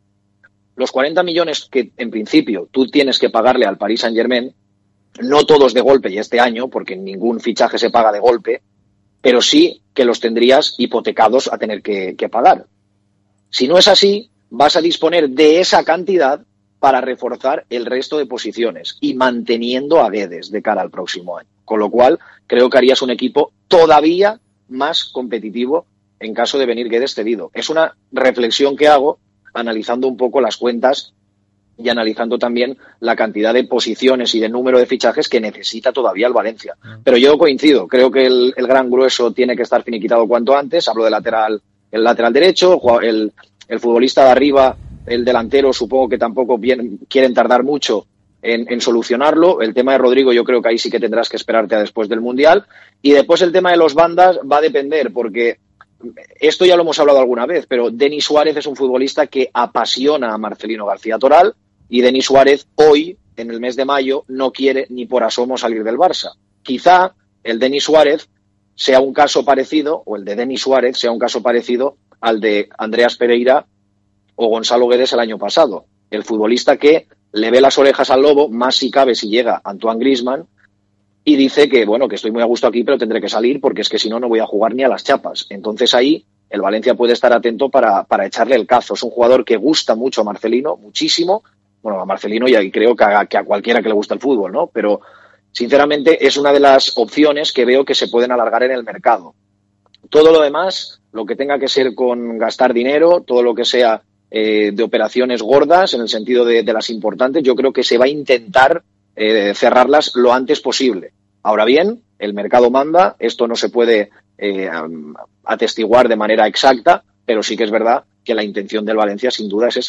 los cuarenta millones que en principio tú tienes que pagarle al Paris Saint-Germain, no todos de golpe y este año, porque ningún fichaje se paga de golpe, pero sí que los tendrías hipotecados a tener que, que pagar. Si no es así, vas a disponer de esa cantidad para reforzar el resto de posiciones y manteniendo a Guedes de cara al próximo año. Con lo cual, creo que harías un equipo todavía más competitivo en caso de venir Guedes cedido. Es una reflexión que hago analizando un poco las cuentas y analizando también la cantidad de posiciones y de número de fichajes que necesita todavía el Valencia. Pero yo coincido, creo que el, el gran grueso tiene que estar finiquitado cuanto antes. Hablo de lateral, el lateral derecho, el, el futbolista de arriba, el delantero, supongo que tampoco bien, quieren tardar mucho en, en solucionarlo. El tema de Rodrigo yo creo que ahí sí que tendrás que esperarte a después del Mundial. Y después el tema de los bandas va a depender, porque esto ya lo hemos hablado alguna vez, pero Denis Suárez es un futbolista que apasiona a Marcelino García Toral, y Denis Suárez hoy, en el mes de mayo, no quiere ni por asomo salir del Barça. Quizá el Denis Suárez sea un caso parecido, o el de Denis Suárez sea un caso parecido al de Andreas Pereira o Gonzalo Guedes el año pasado. El futbolista que le ve las orejas al lobo, más si cabe si llega Antoine Griezmann, y dice que, bueno, que estoy muy a gusto aquí, pero tendré que salir porque es que si no, no voy a jugar ni a las chapas. Entonces ahí el Valencia puede estar atento para, para echarle el cazo. Es un jugador que gusta mucho a Marcelino, muchísimo. Bueno, a Marcelino y creo que a, que a cualquiera que le gusta el fútbol, ¿no? Pero, sinceramente, es una de las opciones que veo que se pueden alargar en el mercado. Todo lo demás, lo que tenga que ser con gastar dinero, todo lo que sea eh, de operaciones gordas, en el sentido de, de las importantes, yo creo que se va a intentar eh, cerrarlas lo antes posible. Ahora bien, el mercado manda, esto no se puede eh, atestiguar de manera exacta, pero sí que es verdad que la intención del Valencia sin duda es esa.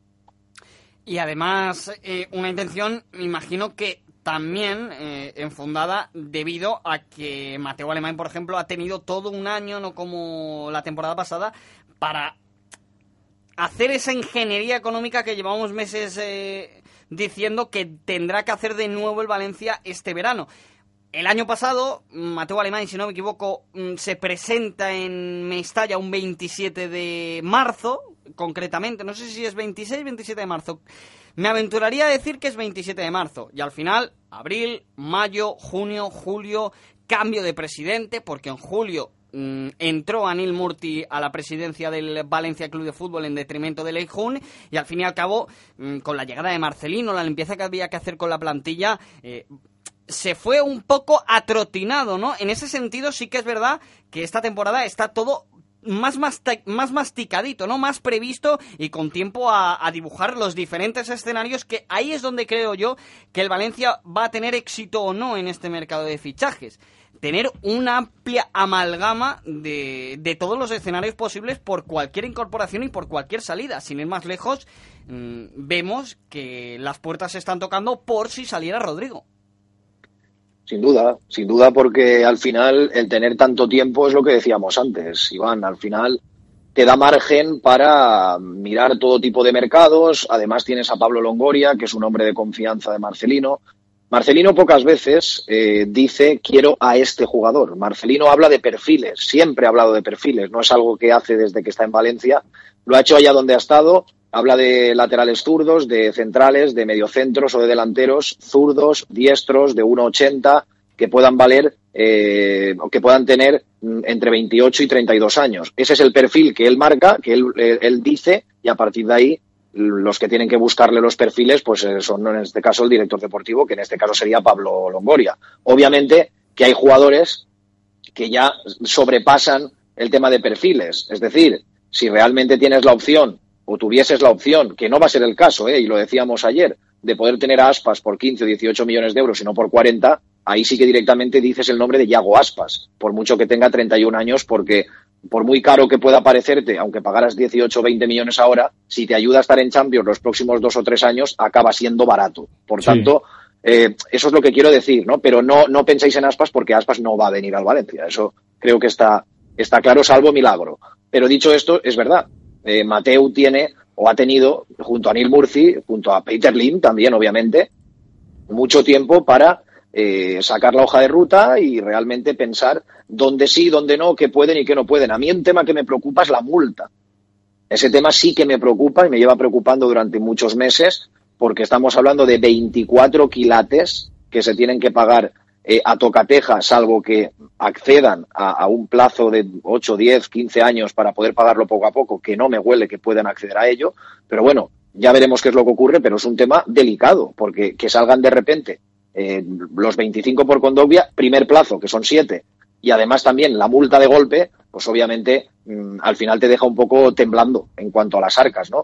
Y además, eh, una intención, me imagino que también eh, enfundada debido a que Mateu Alemany, por ejemplo, ha tenido todo un año, no como la temporada pasada, para hacer esa ingeniería económica que llevamos meses eh, diciendo que tendrá que hacer de nuevo el Valencia este verano. El año pasado, Mateu Alemany, si no me equivoco, se presenta en Mestalla un veintisiete de marzo, concretamente, no sé si es veintiséis, veintisiete de marzo. Me aventuraría a decir que es veintisiete de marzo. Y al final, abril, mayo, junio, julio, cambio de presidente, porque en julio mmm, entró Anil Murti a la presidencia del Valencia Club de Fútbol en detrimento de Leijun, y al fin y al cabo, mmm, con la llegada de Marcelino, la limpieza que había que hacer con la plantilla, eh, se fue un poco atrotinado, ¿no? En ese sentido sí que es verdad que esta temporada está todo más, masti- más masticadito, ¿no? Más previsto y con tiempo a, a dibujar los diferentes escenarios, que ahí es donde creo yo que el Valencia va a tener éxito o no en este mercado de fichajes. Tener una amplia amalgama de, de todos los escenarios posibles por cualquier incorporación y por cualquier salida. Sin ir más lejos, mmm, vemos que las puertas se están tocando por si saliera Rodrigo. Sin duda, sin duda, porque al final el tener tanto tiempo es lo que decíamos antes, Iván, al final te da margen para mirar todo tipo de mercados. Además tienes a Pablo Longoria, que es un hombre de confianza de Marcelino. Marcelino pocas veces eh, dice quiero a este jugador. Marcelino habla de perfiles, siempre ha hablado de perfiles, no es algo que hace desde que está en Valencia, lo ha hecho allá donde ha estado. Habla de laterales zurdos, de centrales, de mediocentros o de delanteros zurdos, diestros, de uno ochenta, que puedan valer eh, o que puedan tener entre veintiocho y treinta y dos años. Ese es el perfil que él marca, que él, él dice, y a partir de ahí los que tienen que buscarle los perfiles pues son en este caso el director deportivo, que en este caso sería Pablo Longoria. Obviamente que hay jugadores que ya sobrepasan el tema de perfiles, es decir, si realmente tienes la opción o tuvieses la opción, que no va a ser el caso, ¿eh? Y lo decíamos ayer, de poder tener a Aspas por quince o dieciocho millones de euros y no por cuarenta, ahí sí que directamente dices el nombre de Yago Aspas, por mucho que tenga treinta y un años, porque por muy caro que pueda parecerte, aunque pagaras dieciocho o veinte millones ahora, si te ayuda a estar en Champions los próximos dos o tres años, acaba siendo barato. Por sí. tanto, eh, eso es lo que quiero decir, ¿no? Pero no, no penséis en Aspas, porque Aspas no va a venir al Valencia. Eso creo que está, está claro, salvo milagro. Pero dicho esto, es verdad. Eh, Mateu tiene o ha tenido, junto a Anil Murti, junto a Peter Lim también, obviamente, mucho tiempo para eh, sacar la hoja de ruta y realmente pensar dónde sí, dónde no, qué pueden y qué no pueden. A mí un tema que me preocupa es la multa. Ese tema sí que me preocupa y me lleva preocupando durante muchos meses, porque estamos hablando de veinticuatro quilates que se tienen que pagar Eh, a tocateja, salvo que accedan a, a un plazo de ocho, diez, quince años para poder pagarlo poco a poco, que no me huele que puedan acceder a ello, pero bueno, ya veremos qué es lo que ocurre, pero es un tema delicado, porque que salgan de repente eh, los veinticinco por Condovia, primer plazo, que son siete, y además también la multa de golpe, pues obviamente mmm, al final te deja un poco temblando en cuanto a las arcas, ¿no?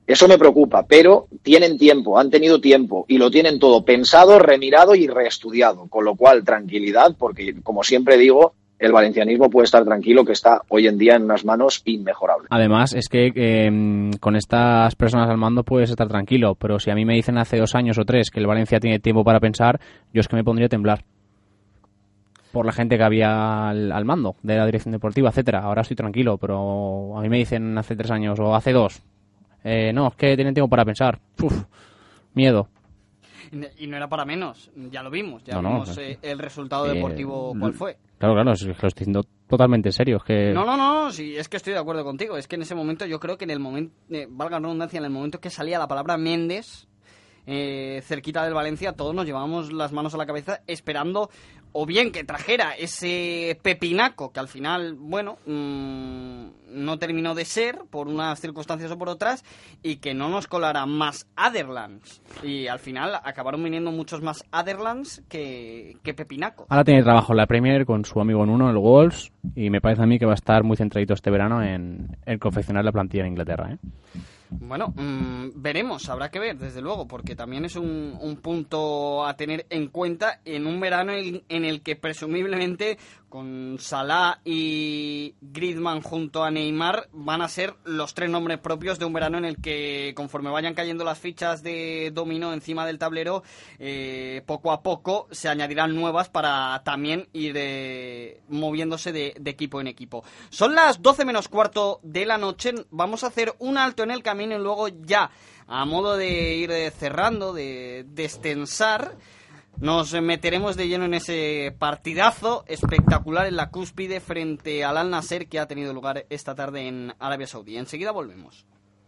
Eso me preocupa, pero tienen tiempo, han tenido tiempo y lo tienen todo pensado, remirado y reestudiado, con lo cual tranquilidad, porque como siempre digo, el valencianismo puede estar tranquilo, que está hoy en día en unas manos inmejorables. Además, es que eh, con estas personas al mando puedes estar tranquilo, pero si a mí me dicen hace dos años o tres que el Valencia tiene tiempo para pensar, yo es que me pondría a temblar por la gente que había al, al mando de la dirección deportiva, etcétera. Ahora estoy tranquilo, pero a mí me dicen hace tres años o hace dos, eh, no, es que tienen tiempo para pensar. Uf, miedo. Y no era para menos, ya lo vimos, ya no, vimos no, eh, el resultado eh, deportivo cuál fue. Claro, claro, es que lo estoy diciendo totalmente en serio. Es que... No, no, no, sí, es que estoy de acuerdo contigo. Es que en ese momento yo creo que en el momento, eh, valga la redundancia, en el momento que salía la palabra Méndez, eh, cerquita del Valencia, todos nos llevábamos las manos a la cabeza esperando o bien que trajera ese pepinaco que al final, bueno, mmm, no terminó de ser por unas circunstancias o por otras, y que no nos colara más Otherlands. Y al final acabaron viniendo muchos más Otherlands que, que pepinacos. Ahora tiene trabajo en la Premier con su amigo en uno, el Wolves, y me parece a mí que va a estar muy centradito este verano en, en confeccionar la plantilla en Inglaterra, ¿eh? Bueno, mmm, veremos, habrá que ver, desde luego, porque también es un, un punto a tener en cuenta en un verano en, en el que presumiblemente con Salah y Griezmann junto a Neymar van a ser los tres nombres propios de un verano en el que, conforme vayan cayendo las fichas de dominó encima del tablero, eh, poco a poco se añadirán nuevas para también ir eh, moviéndose de, de equipo en equipo. Son las doce menos cuarto de la noche, vamos a hacer un alto en el camino y luego ya, a modo de ir cerrando, de destensar, nos meteremos de lleno en ese partidazo espectacular en la cúspide frente al Al-Nassr que ha tenido lugar esta tarde en Arabia Saudí. Enseguida volvemos.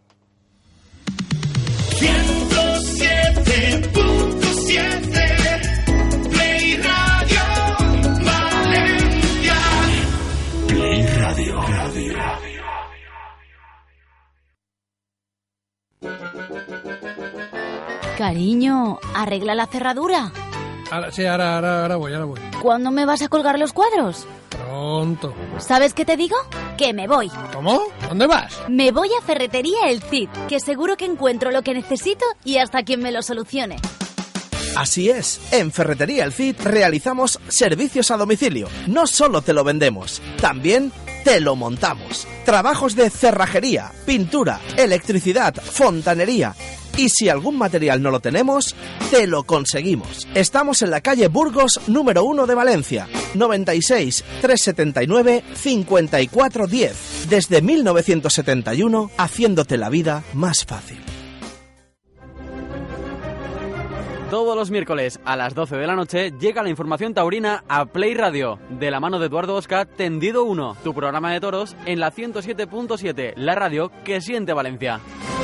ciento siete punto siete Play Radio Valencia. Play Radio. Radio. Cariño, arregla la cerradura. Ahora, sí, ahora, ahora, ahora voy, ahora voy. ¿Cuándo me vas a colgar los cuadros? Pronto. ¿Sabes qué te digo? Que me voy. ¿Cómo? ¿Dónde vas? Me voy a Ferretería El Cid, que seguro que encuentro lo que necesito y hasta quien me lo solucione. Así es, en Ferretería El Cid realizamos servicios a domicilio. No solo te lo vendemos, también te lo montamos. Trabajos de cerrajería, pintura, electricidad, fontanería. Y si algún material no lo tenemos, te lo conseguimos. Estamos en la calle Burgos número uno de Valencia, noventa y seis, trescientos setenta y nueve, cincuenta y cuatro diez. Desde mil novecientos setenta y uno, haciéndote la vida más fácil. Todos los miércoles a las doce de la noche llega la información taurina a Play Radio, de la mano de Eduardo Osca, Tendido uno, tu programa de toros en la ciento siete punto siete, la radio que siente Valencia.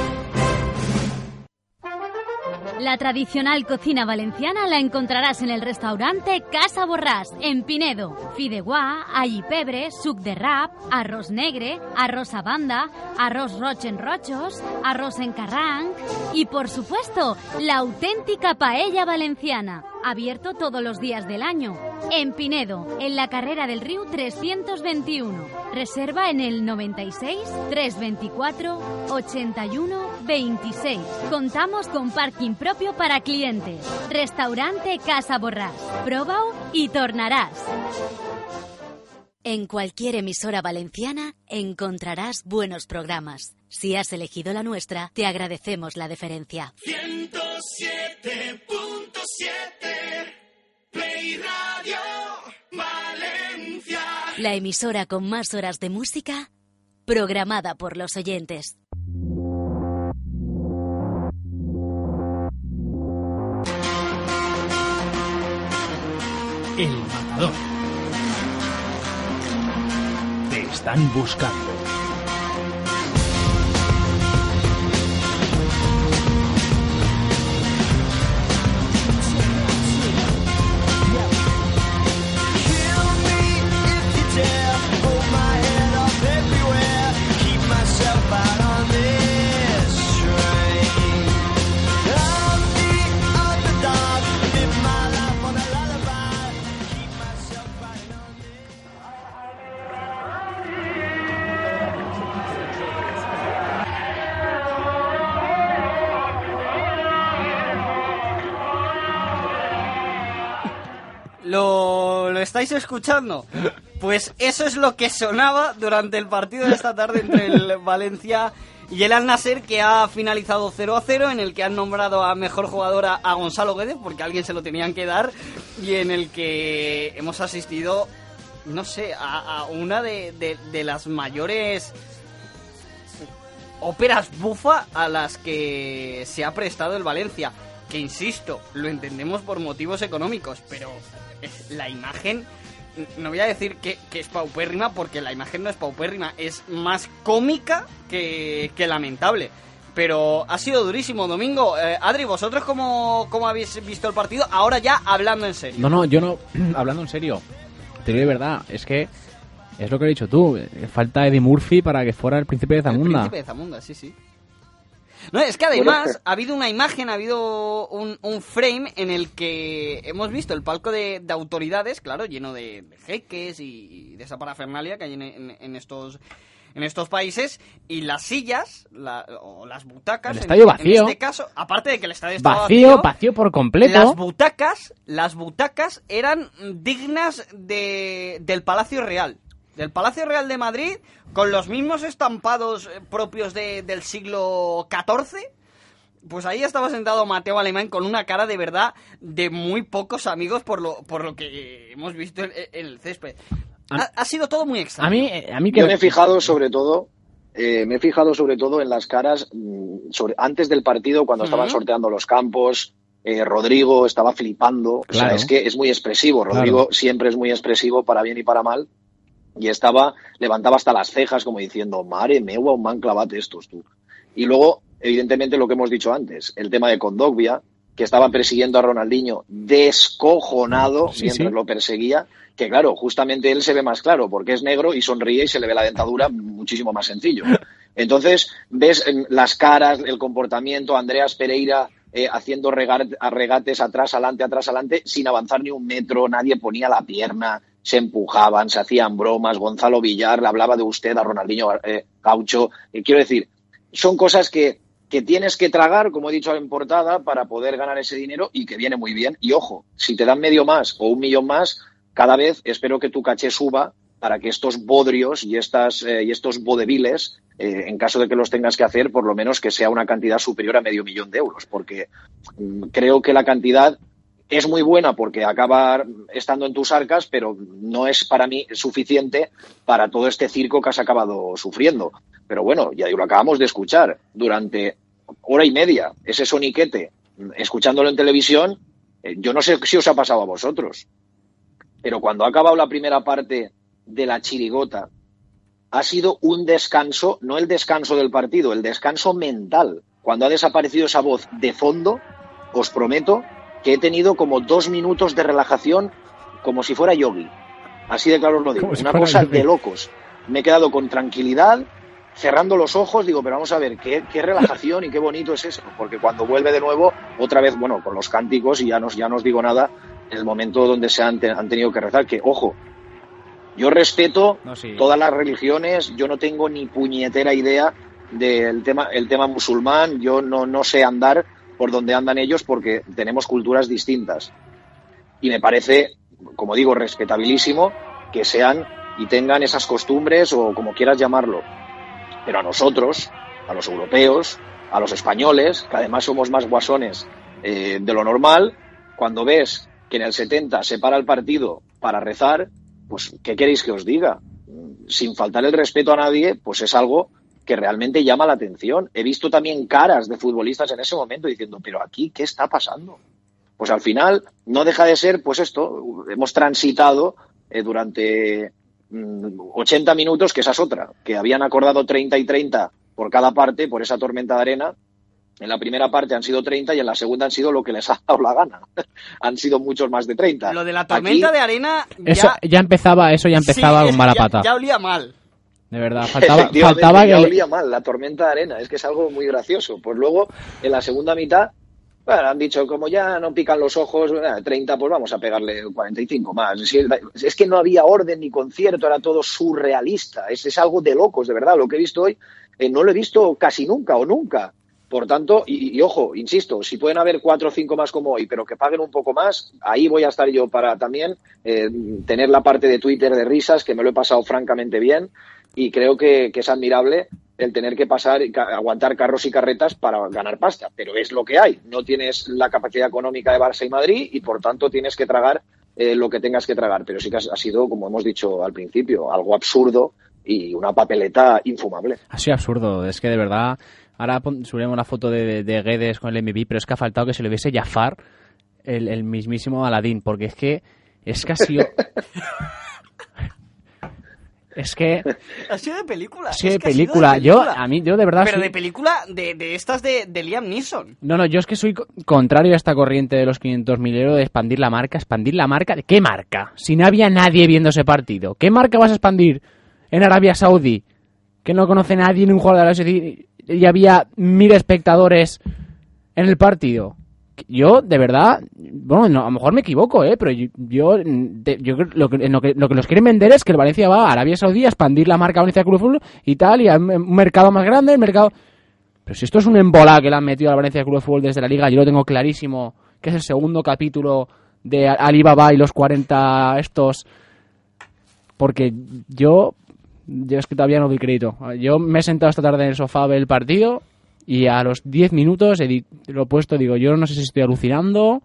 La tradicional cocina valenciana la encontrarás en el restaurante Casa Borràs, en Pinedo. Fideuà, all i pebre, suc de rap, arroz negre, arroz a banda, arroz roig en rochos, arroz en carranc y, por supuesto, la auténtica paella valenciana, abierto todos los días del año. En Pinedo, en la carrera del Riu trescientos veintiuno. Reserva en el noventa y seis, trescientos veinticuatro, ochenta y uno, veintiséis. Contamos con parking propio para clientes. Restaurante Casa Borràs. Prova-ho y tornarás. En cualquier emisora valenciana encontrarás buenos programas. Si has elegido la nuestra, te agradecemos la deferencia. ciento siete punto siete Play Radio Valencia. La emisora con más horas de música programada por los oyentes. El Matador. Te están buscando. ¿Lo, ¿Lo estáis escuchando? Pues eso es lo que sonaba durante el partido de esta tarde entre el Valencia y el Al-Nassr, que ha finalizado cero a cero, en el que han nombrado a mejor jugadora a Gonzalo Guedes, porque a alguien se lo tenían que dar, y en el que hemos asistido, no sé, a, a una de, de, de las mayores óperas bufa a las que se ha prestado el Valencia. Que insisto, lo entendemos por motivos económicos, pero la imagen, no voy a decir que, que es paupérrima, porque la imagen no es paupérrima, es más cómica que, que lamentable. Pero ha sido durísimo, Domingo. Eh, Adri, ¿vosotros cómo, cómo habéis visto el partido? Ahora ya hablando en serio. No, no, yo no, hablando en serio, te digo de verdad, es que es lo que he dicho tú, falta Eddie Murphy para que fuera el príncipe de Zamunda. El príncipe de Zamunda, sí, sí. No, es que además ha habido una imagen, ha habido un, un frame en el que hemos visto el palco de, de autoridades, claro, lleno de, de jeques y, y de esa parafernalia que hay en, en, en estos en estos países, y las sillas la, o las butacas, el estadio en, vacío. en este caso, aparte de que el estadio estaba vacío, vacío, vacío por completo. Las butacas, las butacas eran dignas de, del Palacio Real. Del Palacio Real de Madrid, con los mismos estampados propios de, del siglo catorce, pues ahí estaba sentado Mateo Alemán con una cara de verdad de muy pocos amigos por lo por lo que hemos visto en, en el césped. Ha, ha sido todo muy extraño. A mí, a mí que... Yo me he fijado sobre todo, eh, me he fijado sobre todo en las caras sobre, antes del partido, cuando uh-huh. estaban sorteando los campos. Eh, Rodrigo estaba flipando, claro. O sea, es que es muy expresivo. Rodrigo claro. Siempre es muy expresivo, para bien y para mal. Y estaba, levantaba hasta las cejas como diciendo, mare meua, un man clavate estos, tú. Y luego, evidentemente, lo que hemos dicho antes, el tema de Kondogbia, que estaba persiguiendo a Ronaldinho descojonado sí, mientras sí. lo perseguía, que claro, justamente él se ve más claro porque es negro y sonríe y se le ve la dentadura muchísimo más sencillo. Entonces, ves las caras, el comportamiento, Andreas Pereira eh, haciendo regates atrás, adelante, atrás, adelante, sin avanzar ni un metro, nadie ponía la pierna, se empujaban, se hacían bromas, Gonzalo Villar le hablaba de usted a Ronaldinho eh, Gaucho. Eh, quiero decir, son cosas que, que tienes que tragar, como he dicho en portada, para poder ganar ese dinero y que viene muy bien. Y ojo, si te dan medio más o un millón más, cada vez espero que tu caché suba para que estos bodrios y, estas, eh, y estos vodeviles, eh, en caso de que los tengas que hacer, por lo menos que sea una cantidad superior a medio millón de euros, porque mm, creo que la cantidad es muy buena porque acaba estando en tus arcas, pero no es para mí suficiente para todo este circo que has acabado sufriendo. Pero bueno, ya lo acabamos de escuchar durante hora y media, ese soniquete, escuchándolo en televisión. Eh, yo no sé si os ha pasado a vosotros, pero cuando ha acabado la primera parte de la chirigota, ha sido un descanso, no el descanso del partido, el descanso mental. Cuando ha desaparecido esa voz de fondo, os prometo que he tenido como dos minutos de relajación como si fuera yogi. Así de claro os lo digo. Una cosa de locos. Me he quedado con tranquilidad, cerrando los ojos, digo, pero vamos a ver, qué, qué relajación y qué bonito es eso. Porque cuando vuelve de nuevo, otra vez, bueno, con los cánticos, y ya no, ya no os digo nada, el momento donde se han, han tenido que rezar, que, ojo, yo respeto no, sí. todas las religiones, yo no tengo ni puñetera idea del tema, el tema musulmán, yo no, no sé andar por donde andan ellos porque tenemos culturas distintas. Y me parece, como digo, respetabilísimo que sean y tengan esas costumbres o como quieras llamarlo. Pero a nosotros, a los europeos, a los españoles, que además somos más guasones eh, de lo normal, cuando ves que en el setenta se para el partido para rezar, pues ¿qué queréis que os diga? Sin faltar el respeto a nadie, pues es algo que realmente llama la atención. He visto también caras de futbolistas en ese momento diciendo, pero aquí, ¿qué está pasando? Pues al final no deja de ser, pues esto, hemos transitado eh, durante mmm, ochenta minutos, que esa es otra, que habían acordado treinta y treinta por cada parte, por esa tormenta de arena. En la primera parte han sido treinta y en la segunda han sido lo que les ha dado la gana. Han sido muchos más de treinta. Lo de la tormenta Aquí, de arena ya... Eso ya empezaba, eso ya empezaba sí, con mala ya, pata. Ya olía mal. De verdad, faltaba, faltaba ya que... olía mal, la tormenta de arena, es que es algo muy gracioso. Pues luego, en la segunda mitad, bueno, han dicho, como ya no pican los ojos, treinta, pues vamos a pegarle cuarenta y cinco más. Es que no había orden ni concierto, era todo surrealista. Es, es algo de locos, de verdad. Lo que he visto hoy, eh, no lo he visto casi nunca o nunca. Por tanto, y, y ojo, insisto, si pueden haber cuatro o cinco más como hoy, pero que paguen un poco más, ahí voy a estar yo para también eh, tener la parte de Twitter de risas, que me lo he pasado francamente bien, y creo que, que es admirable el tener que pasar, aguantar carros y carretas para ganar pasta, pero es lo que hay. No tienes la capacidad económica de Barça y Madrid y, por tanto, tienes que tragar eh, lo que tengas que tragar. Pero sí que ha sido, como hemos dicho al principio, algo absurdo y una papeleta infumable. Ha sido absurdo, es que de verdad... Ahora subiremos la foto de, de, de Guedes con el M V P, pero es que ha faltado que se le viese Jafar, el, el mismísimo Aladín, porque es que es que ha sido... Es que... Ha sido de película. Ha sido de es que película. Ha sido de película. Yo, a mí, yo de verdad... Pero soy... de película de, de estas de, de Liam Neeson. No, no, yo es que soy contrario a esta corriente de los quinientos mil euros de expandir la marca. ¿Expandir la marca? ¿De qué marca? Si no había nadie viendo ese partido. ¿Qué marca vas a expandir en Arabia Saudí? Que no conoce nadie ni un jugador de Arabia Saudí y había mil espectadores en el partido. Yo, de verdad, bueno, no, a lo mejor me equivoco, ¿eh? Pero yo, yo, de, yo lo, que, lo, que, lo que nos quieren vender es que el Valencia va a Arabia Saudí a expandir la marca Valencia Club de Fútbol y tal, y a un mercado más grande, el mercado... Pero si esto es un embolá que le han metido al Valencia Club de Fútbol desde la Liga, yo lo tengo clarísimo, que es el segundo capítulo de Alibaba y los cuarenta estos, porque yo... Yo es que todavía no doy crédito. Yo me he sentado esta tarde en el sofá a ver el partido y a los diez minutos he lo he puesto, digo, yo no sé si estoy alucinando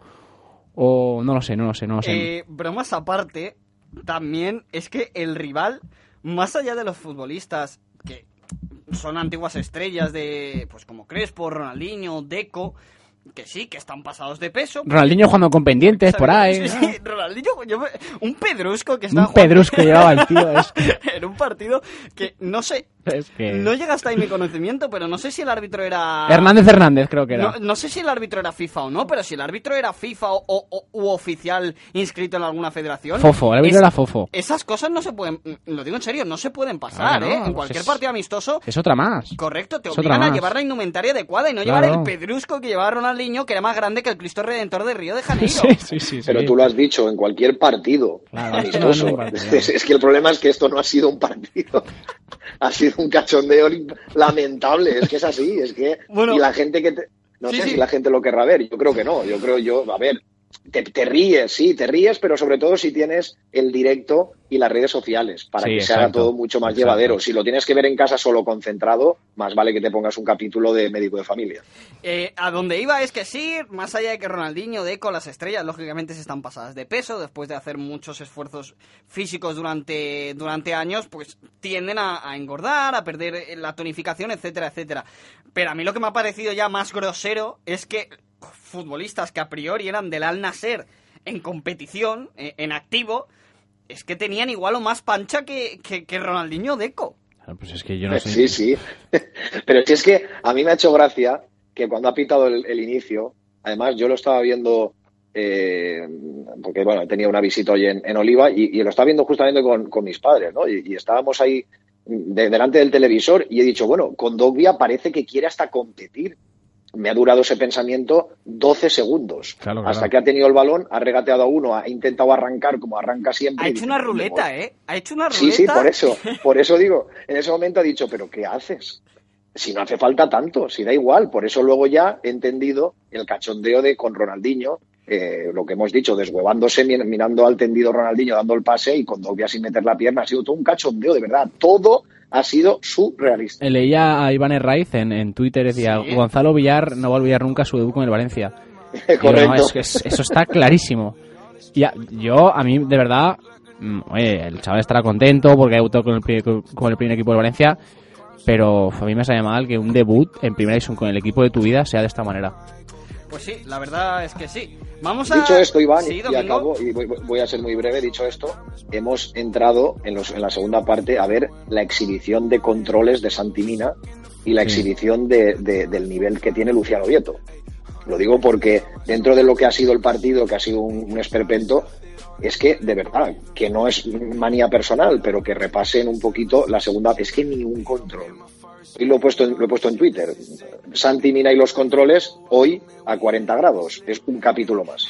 o no lo sé, no lo sé, no lo sé. Eh, bromas aparte, también es que el rival, más allá de los futbolistas, que son antiguas estrellas de, pues como Crespo, Ronaldinho, Deco, que sí, que están pasados de peso. Ronaldinho jugando con pendientes por ahí. Sí, ¿no? sí, Ronaldinho, yo, un pedrusco que está Un pedrusco llevaba el tío. Es... en un partido que no sé, es que... no llega hasta ahí mi conocimiento, pero no sé si el árbitro era... Hernández Hernández creo que era. No, no sé si el árbitro era FIFA o no, pero si el árbitro era FIFA o, o u oficial inscrito en alguna federación... Fofo, el árbitro es, era Fofo. Esas cosas no se pueden, lo digo en serio, no se pueden pasar, ah, no, ¿eh? En pues cualquier es, partido amistoso... Es otra más. Correcto, te es obligan a llevar la indumentaria adecuada y no claro. llevar el pedrusco que llevaba Ronaldinho, que era más grande que el Cristo Redentor de Río de Janeiro. Sí, sí, sí, Pero sí. tú lo has dicho, en cualquier partido claro, amistoso. no, no, no, no, no. Es, es que el problema es que esto no ha sido un partido, ha sido un cachondeo lamentable, es que es así, es que... Bueno, y la gente que... Te, no sí, sé sí. si la gente lo querrá ver, yo creo que no, yo creo yo, a ver... Te, te ríes, sí, te ríes, pero sobre todo si tienes el directo y las redes sociales, para sí, que exacto, se haga todo mucho más exacto. llevadero. Si lo tienes que ver en casa solo concentrado, más vale que te pongas un capítulo de médico de familia. Eh, a donde iba es que sí, más allá de que Ronaldinho, Deco, las estrellas, lógicamente se están pasadas de peso, después de hacer muchos esfuerzos físicos durante, durante años, pues tienden a, a engordar, a perder la tonificación, etcétera, etcétera. Pero a mí lo que me ha parecido ya más grosero es que futbolistas que a priori eran del Al Nassr en competición, eh, en activo, es que tenían igual o más pancha que, que, que Ronaldinho Deco. Pues es que yo no sé. Sí, sí. Pero si es que a mí me ha hecho gracia que cuando ha pitado el, el inicio, además yo lo estaba viendo, eh, porque bueno, tenía una visita hoy en, en Oliva y, y lo estaba viendo justamente con, con mis padres, ¿no? Y, y estábamos ahí de, delante del televisor y he dicho, bueno, Kondogbia parece que quiere hasta competir. Me ha durado ese pensamiento doce segundos. Claro, claro. Hasta que ha tenido el balón, ha regateado a uno, ha intentado arrancar como arranca siempre. Ha hecho una ruleta, ¿eh? Ha hecho una ruleta. Sí, sí, por eso. Por eso digo, en ese momento ha dicho, ¿pero qué haces? Si no hace falta tanto, si da igual. Por eso luego ya he entendido el cachondeo de con Ronaldinho, eh, lo que hemos dicho, deshuevándose, mirando al tendido Ronaldinho, dando el pase y con Kondogbia sin meter la pierna. Ha sido todo un cachondeo, de verdad. Todo ha sido surrealista. Leía a Iván Herraiz en, en Twitter, decía, ¿sí? Gonzalo Villar no va a olvidar nunca su debut con el Valencia. Correcto. Digo, no, es que es, eso está clarísimo. Y a, yo, a mí, de verdad, oye, el chaval estará contento porque ha debutado con el, primer, con el primer equipo de Valencia, pero a mí me sale mal que un debut en primera división con el equipo de tu vida sea de esta manera. Pues sí, la verdad es que sí. Vamos a... Dicho esto, Iván, sí, y acabo, y voy, voy a ser muy breve, dicho esto, hemos entrado en, los, en la segunda parte a ver la exhibición de controles de Santi Mina y la sí. exhibición de, de, del nivel que tiene Luciano Vieto. Lo digo porque dentro de lo que ha sido el partido, que ha sido un, un esperpento, es que, de verdad, que no es manía personal, pero que repasen un poquito la segunda... Es que ni un control. Y lo he puesto en, lo he puesto en Twitter. Santi Mina y los controles hoy a cuarenta grados. Es un capítulo más.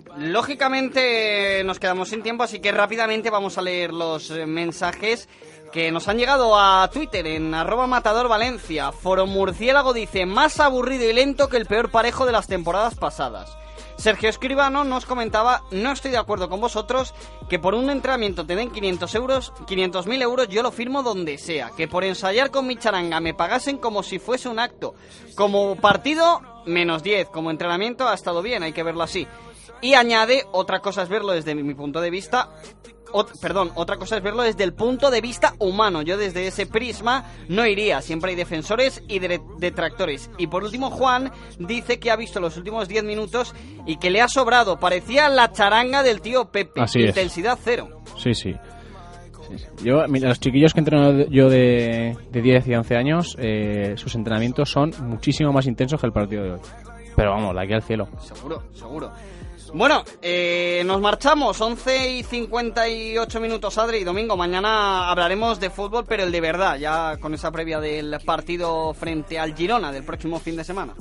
Lógicamente nos quedamos sin tiempo, así que rápidamente vamos a leer los mensajes. que nos han llegado a Twitter en arroba Matador Valencia. Foro Murciélago dice: más aburrido y lento que el peor parejo de las temporadas pasadas. Sergio Escribano nos comentaba: no estoy de acuerdo con vosotros, que por un entrenamiento te den quinientos euros, quinientos mil euros, yo lo firmo donde sea, que por ensayar con mi charanga me pagasen como si fuese un acto. Como partido, menos diez, como entrenamiento ha estado bien, hay que verlo así. Y añade: otra cosa es verlo desde mi punto de vista... Ot- perdón, otra cosa es verlo desde el punto de vista humano. Yo desde ese prisma no iría. Siempre hay defensores y de- detractores. Y por último, Juan dice que ha visto los últimos diez minutos y que le ha sobrado. Parecía la charanga del tío Pepe. Así es. Intensidad cero. Sí, sí. Sí, sí. Yo, mira, los chiquillos que entreno yo de, de diez y once años, eh, sus entrenamientos son muchísimo más intensos que el partido de hoy. Pero vamos, de aquí al cielo. Seguro, seguro. Bueno, eh, nos marchamos, once y cincuenta y ocho minutos, Adri y Domingo. Mañana hablaremos de fútbol, pero el de verdad, ya con esa previa del partido frente al Girona del próximo fin de semana.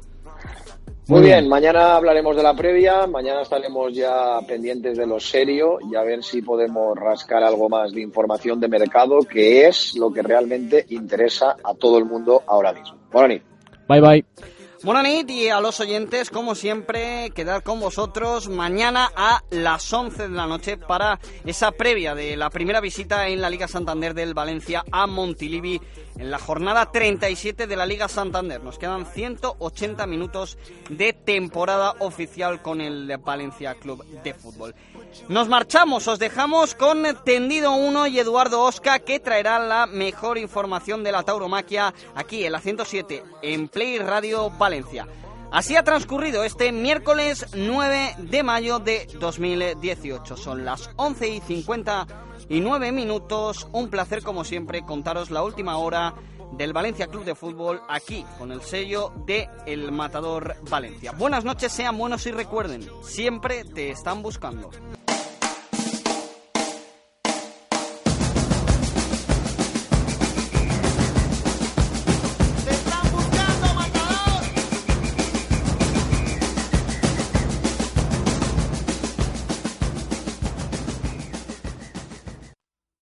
Muy bien, mañana hablaremos de la previa, mañana estaremos ya pendientes de lo serio y a ver si podemos rascar algo más de información de mercado, que es lo que realmente interesa a todo el mundo ahora mismo. Buenas noches. Bye, bye. Buenas noches, y a los oyentes, como siempre, quedar con vosotros mañana a las once de la noche para esa previa de la primera visita en la Liga Santander del Valencia a Montilivi en la jornada treinta y siete de la Liga Santander. Nos quedan ciento ochenta minutos de temporada oficial con el Valencia Club de Fútbol. Nos marchamos, os dejamos con Tendido uno y Eduardo Osca, que traerá la mejor información de la tauromaquia aquí en la ciento siete, en Play Radio Valencia. Así ha transcurrido este miércoles nueve de mayo de dos mil dieciocho. Son las once y cincuenta y nueve minutos. Un placer, como siempre, contaros la última hora del Valencia Club de Fútbol aquí, con el sello de El Matador Valencia. Buenas noches, sean buenos y recuerden, siempre te están buscando.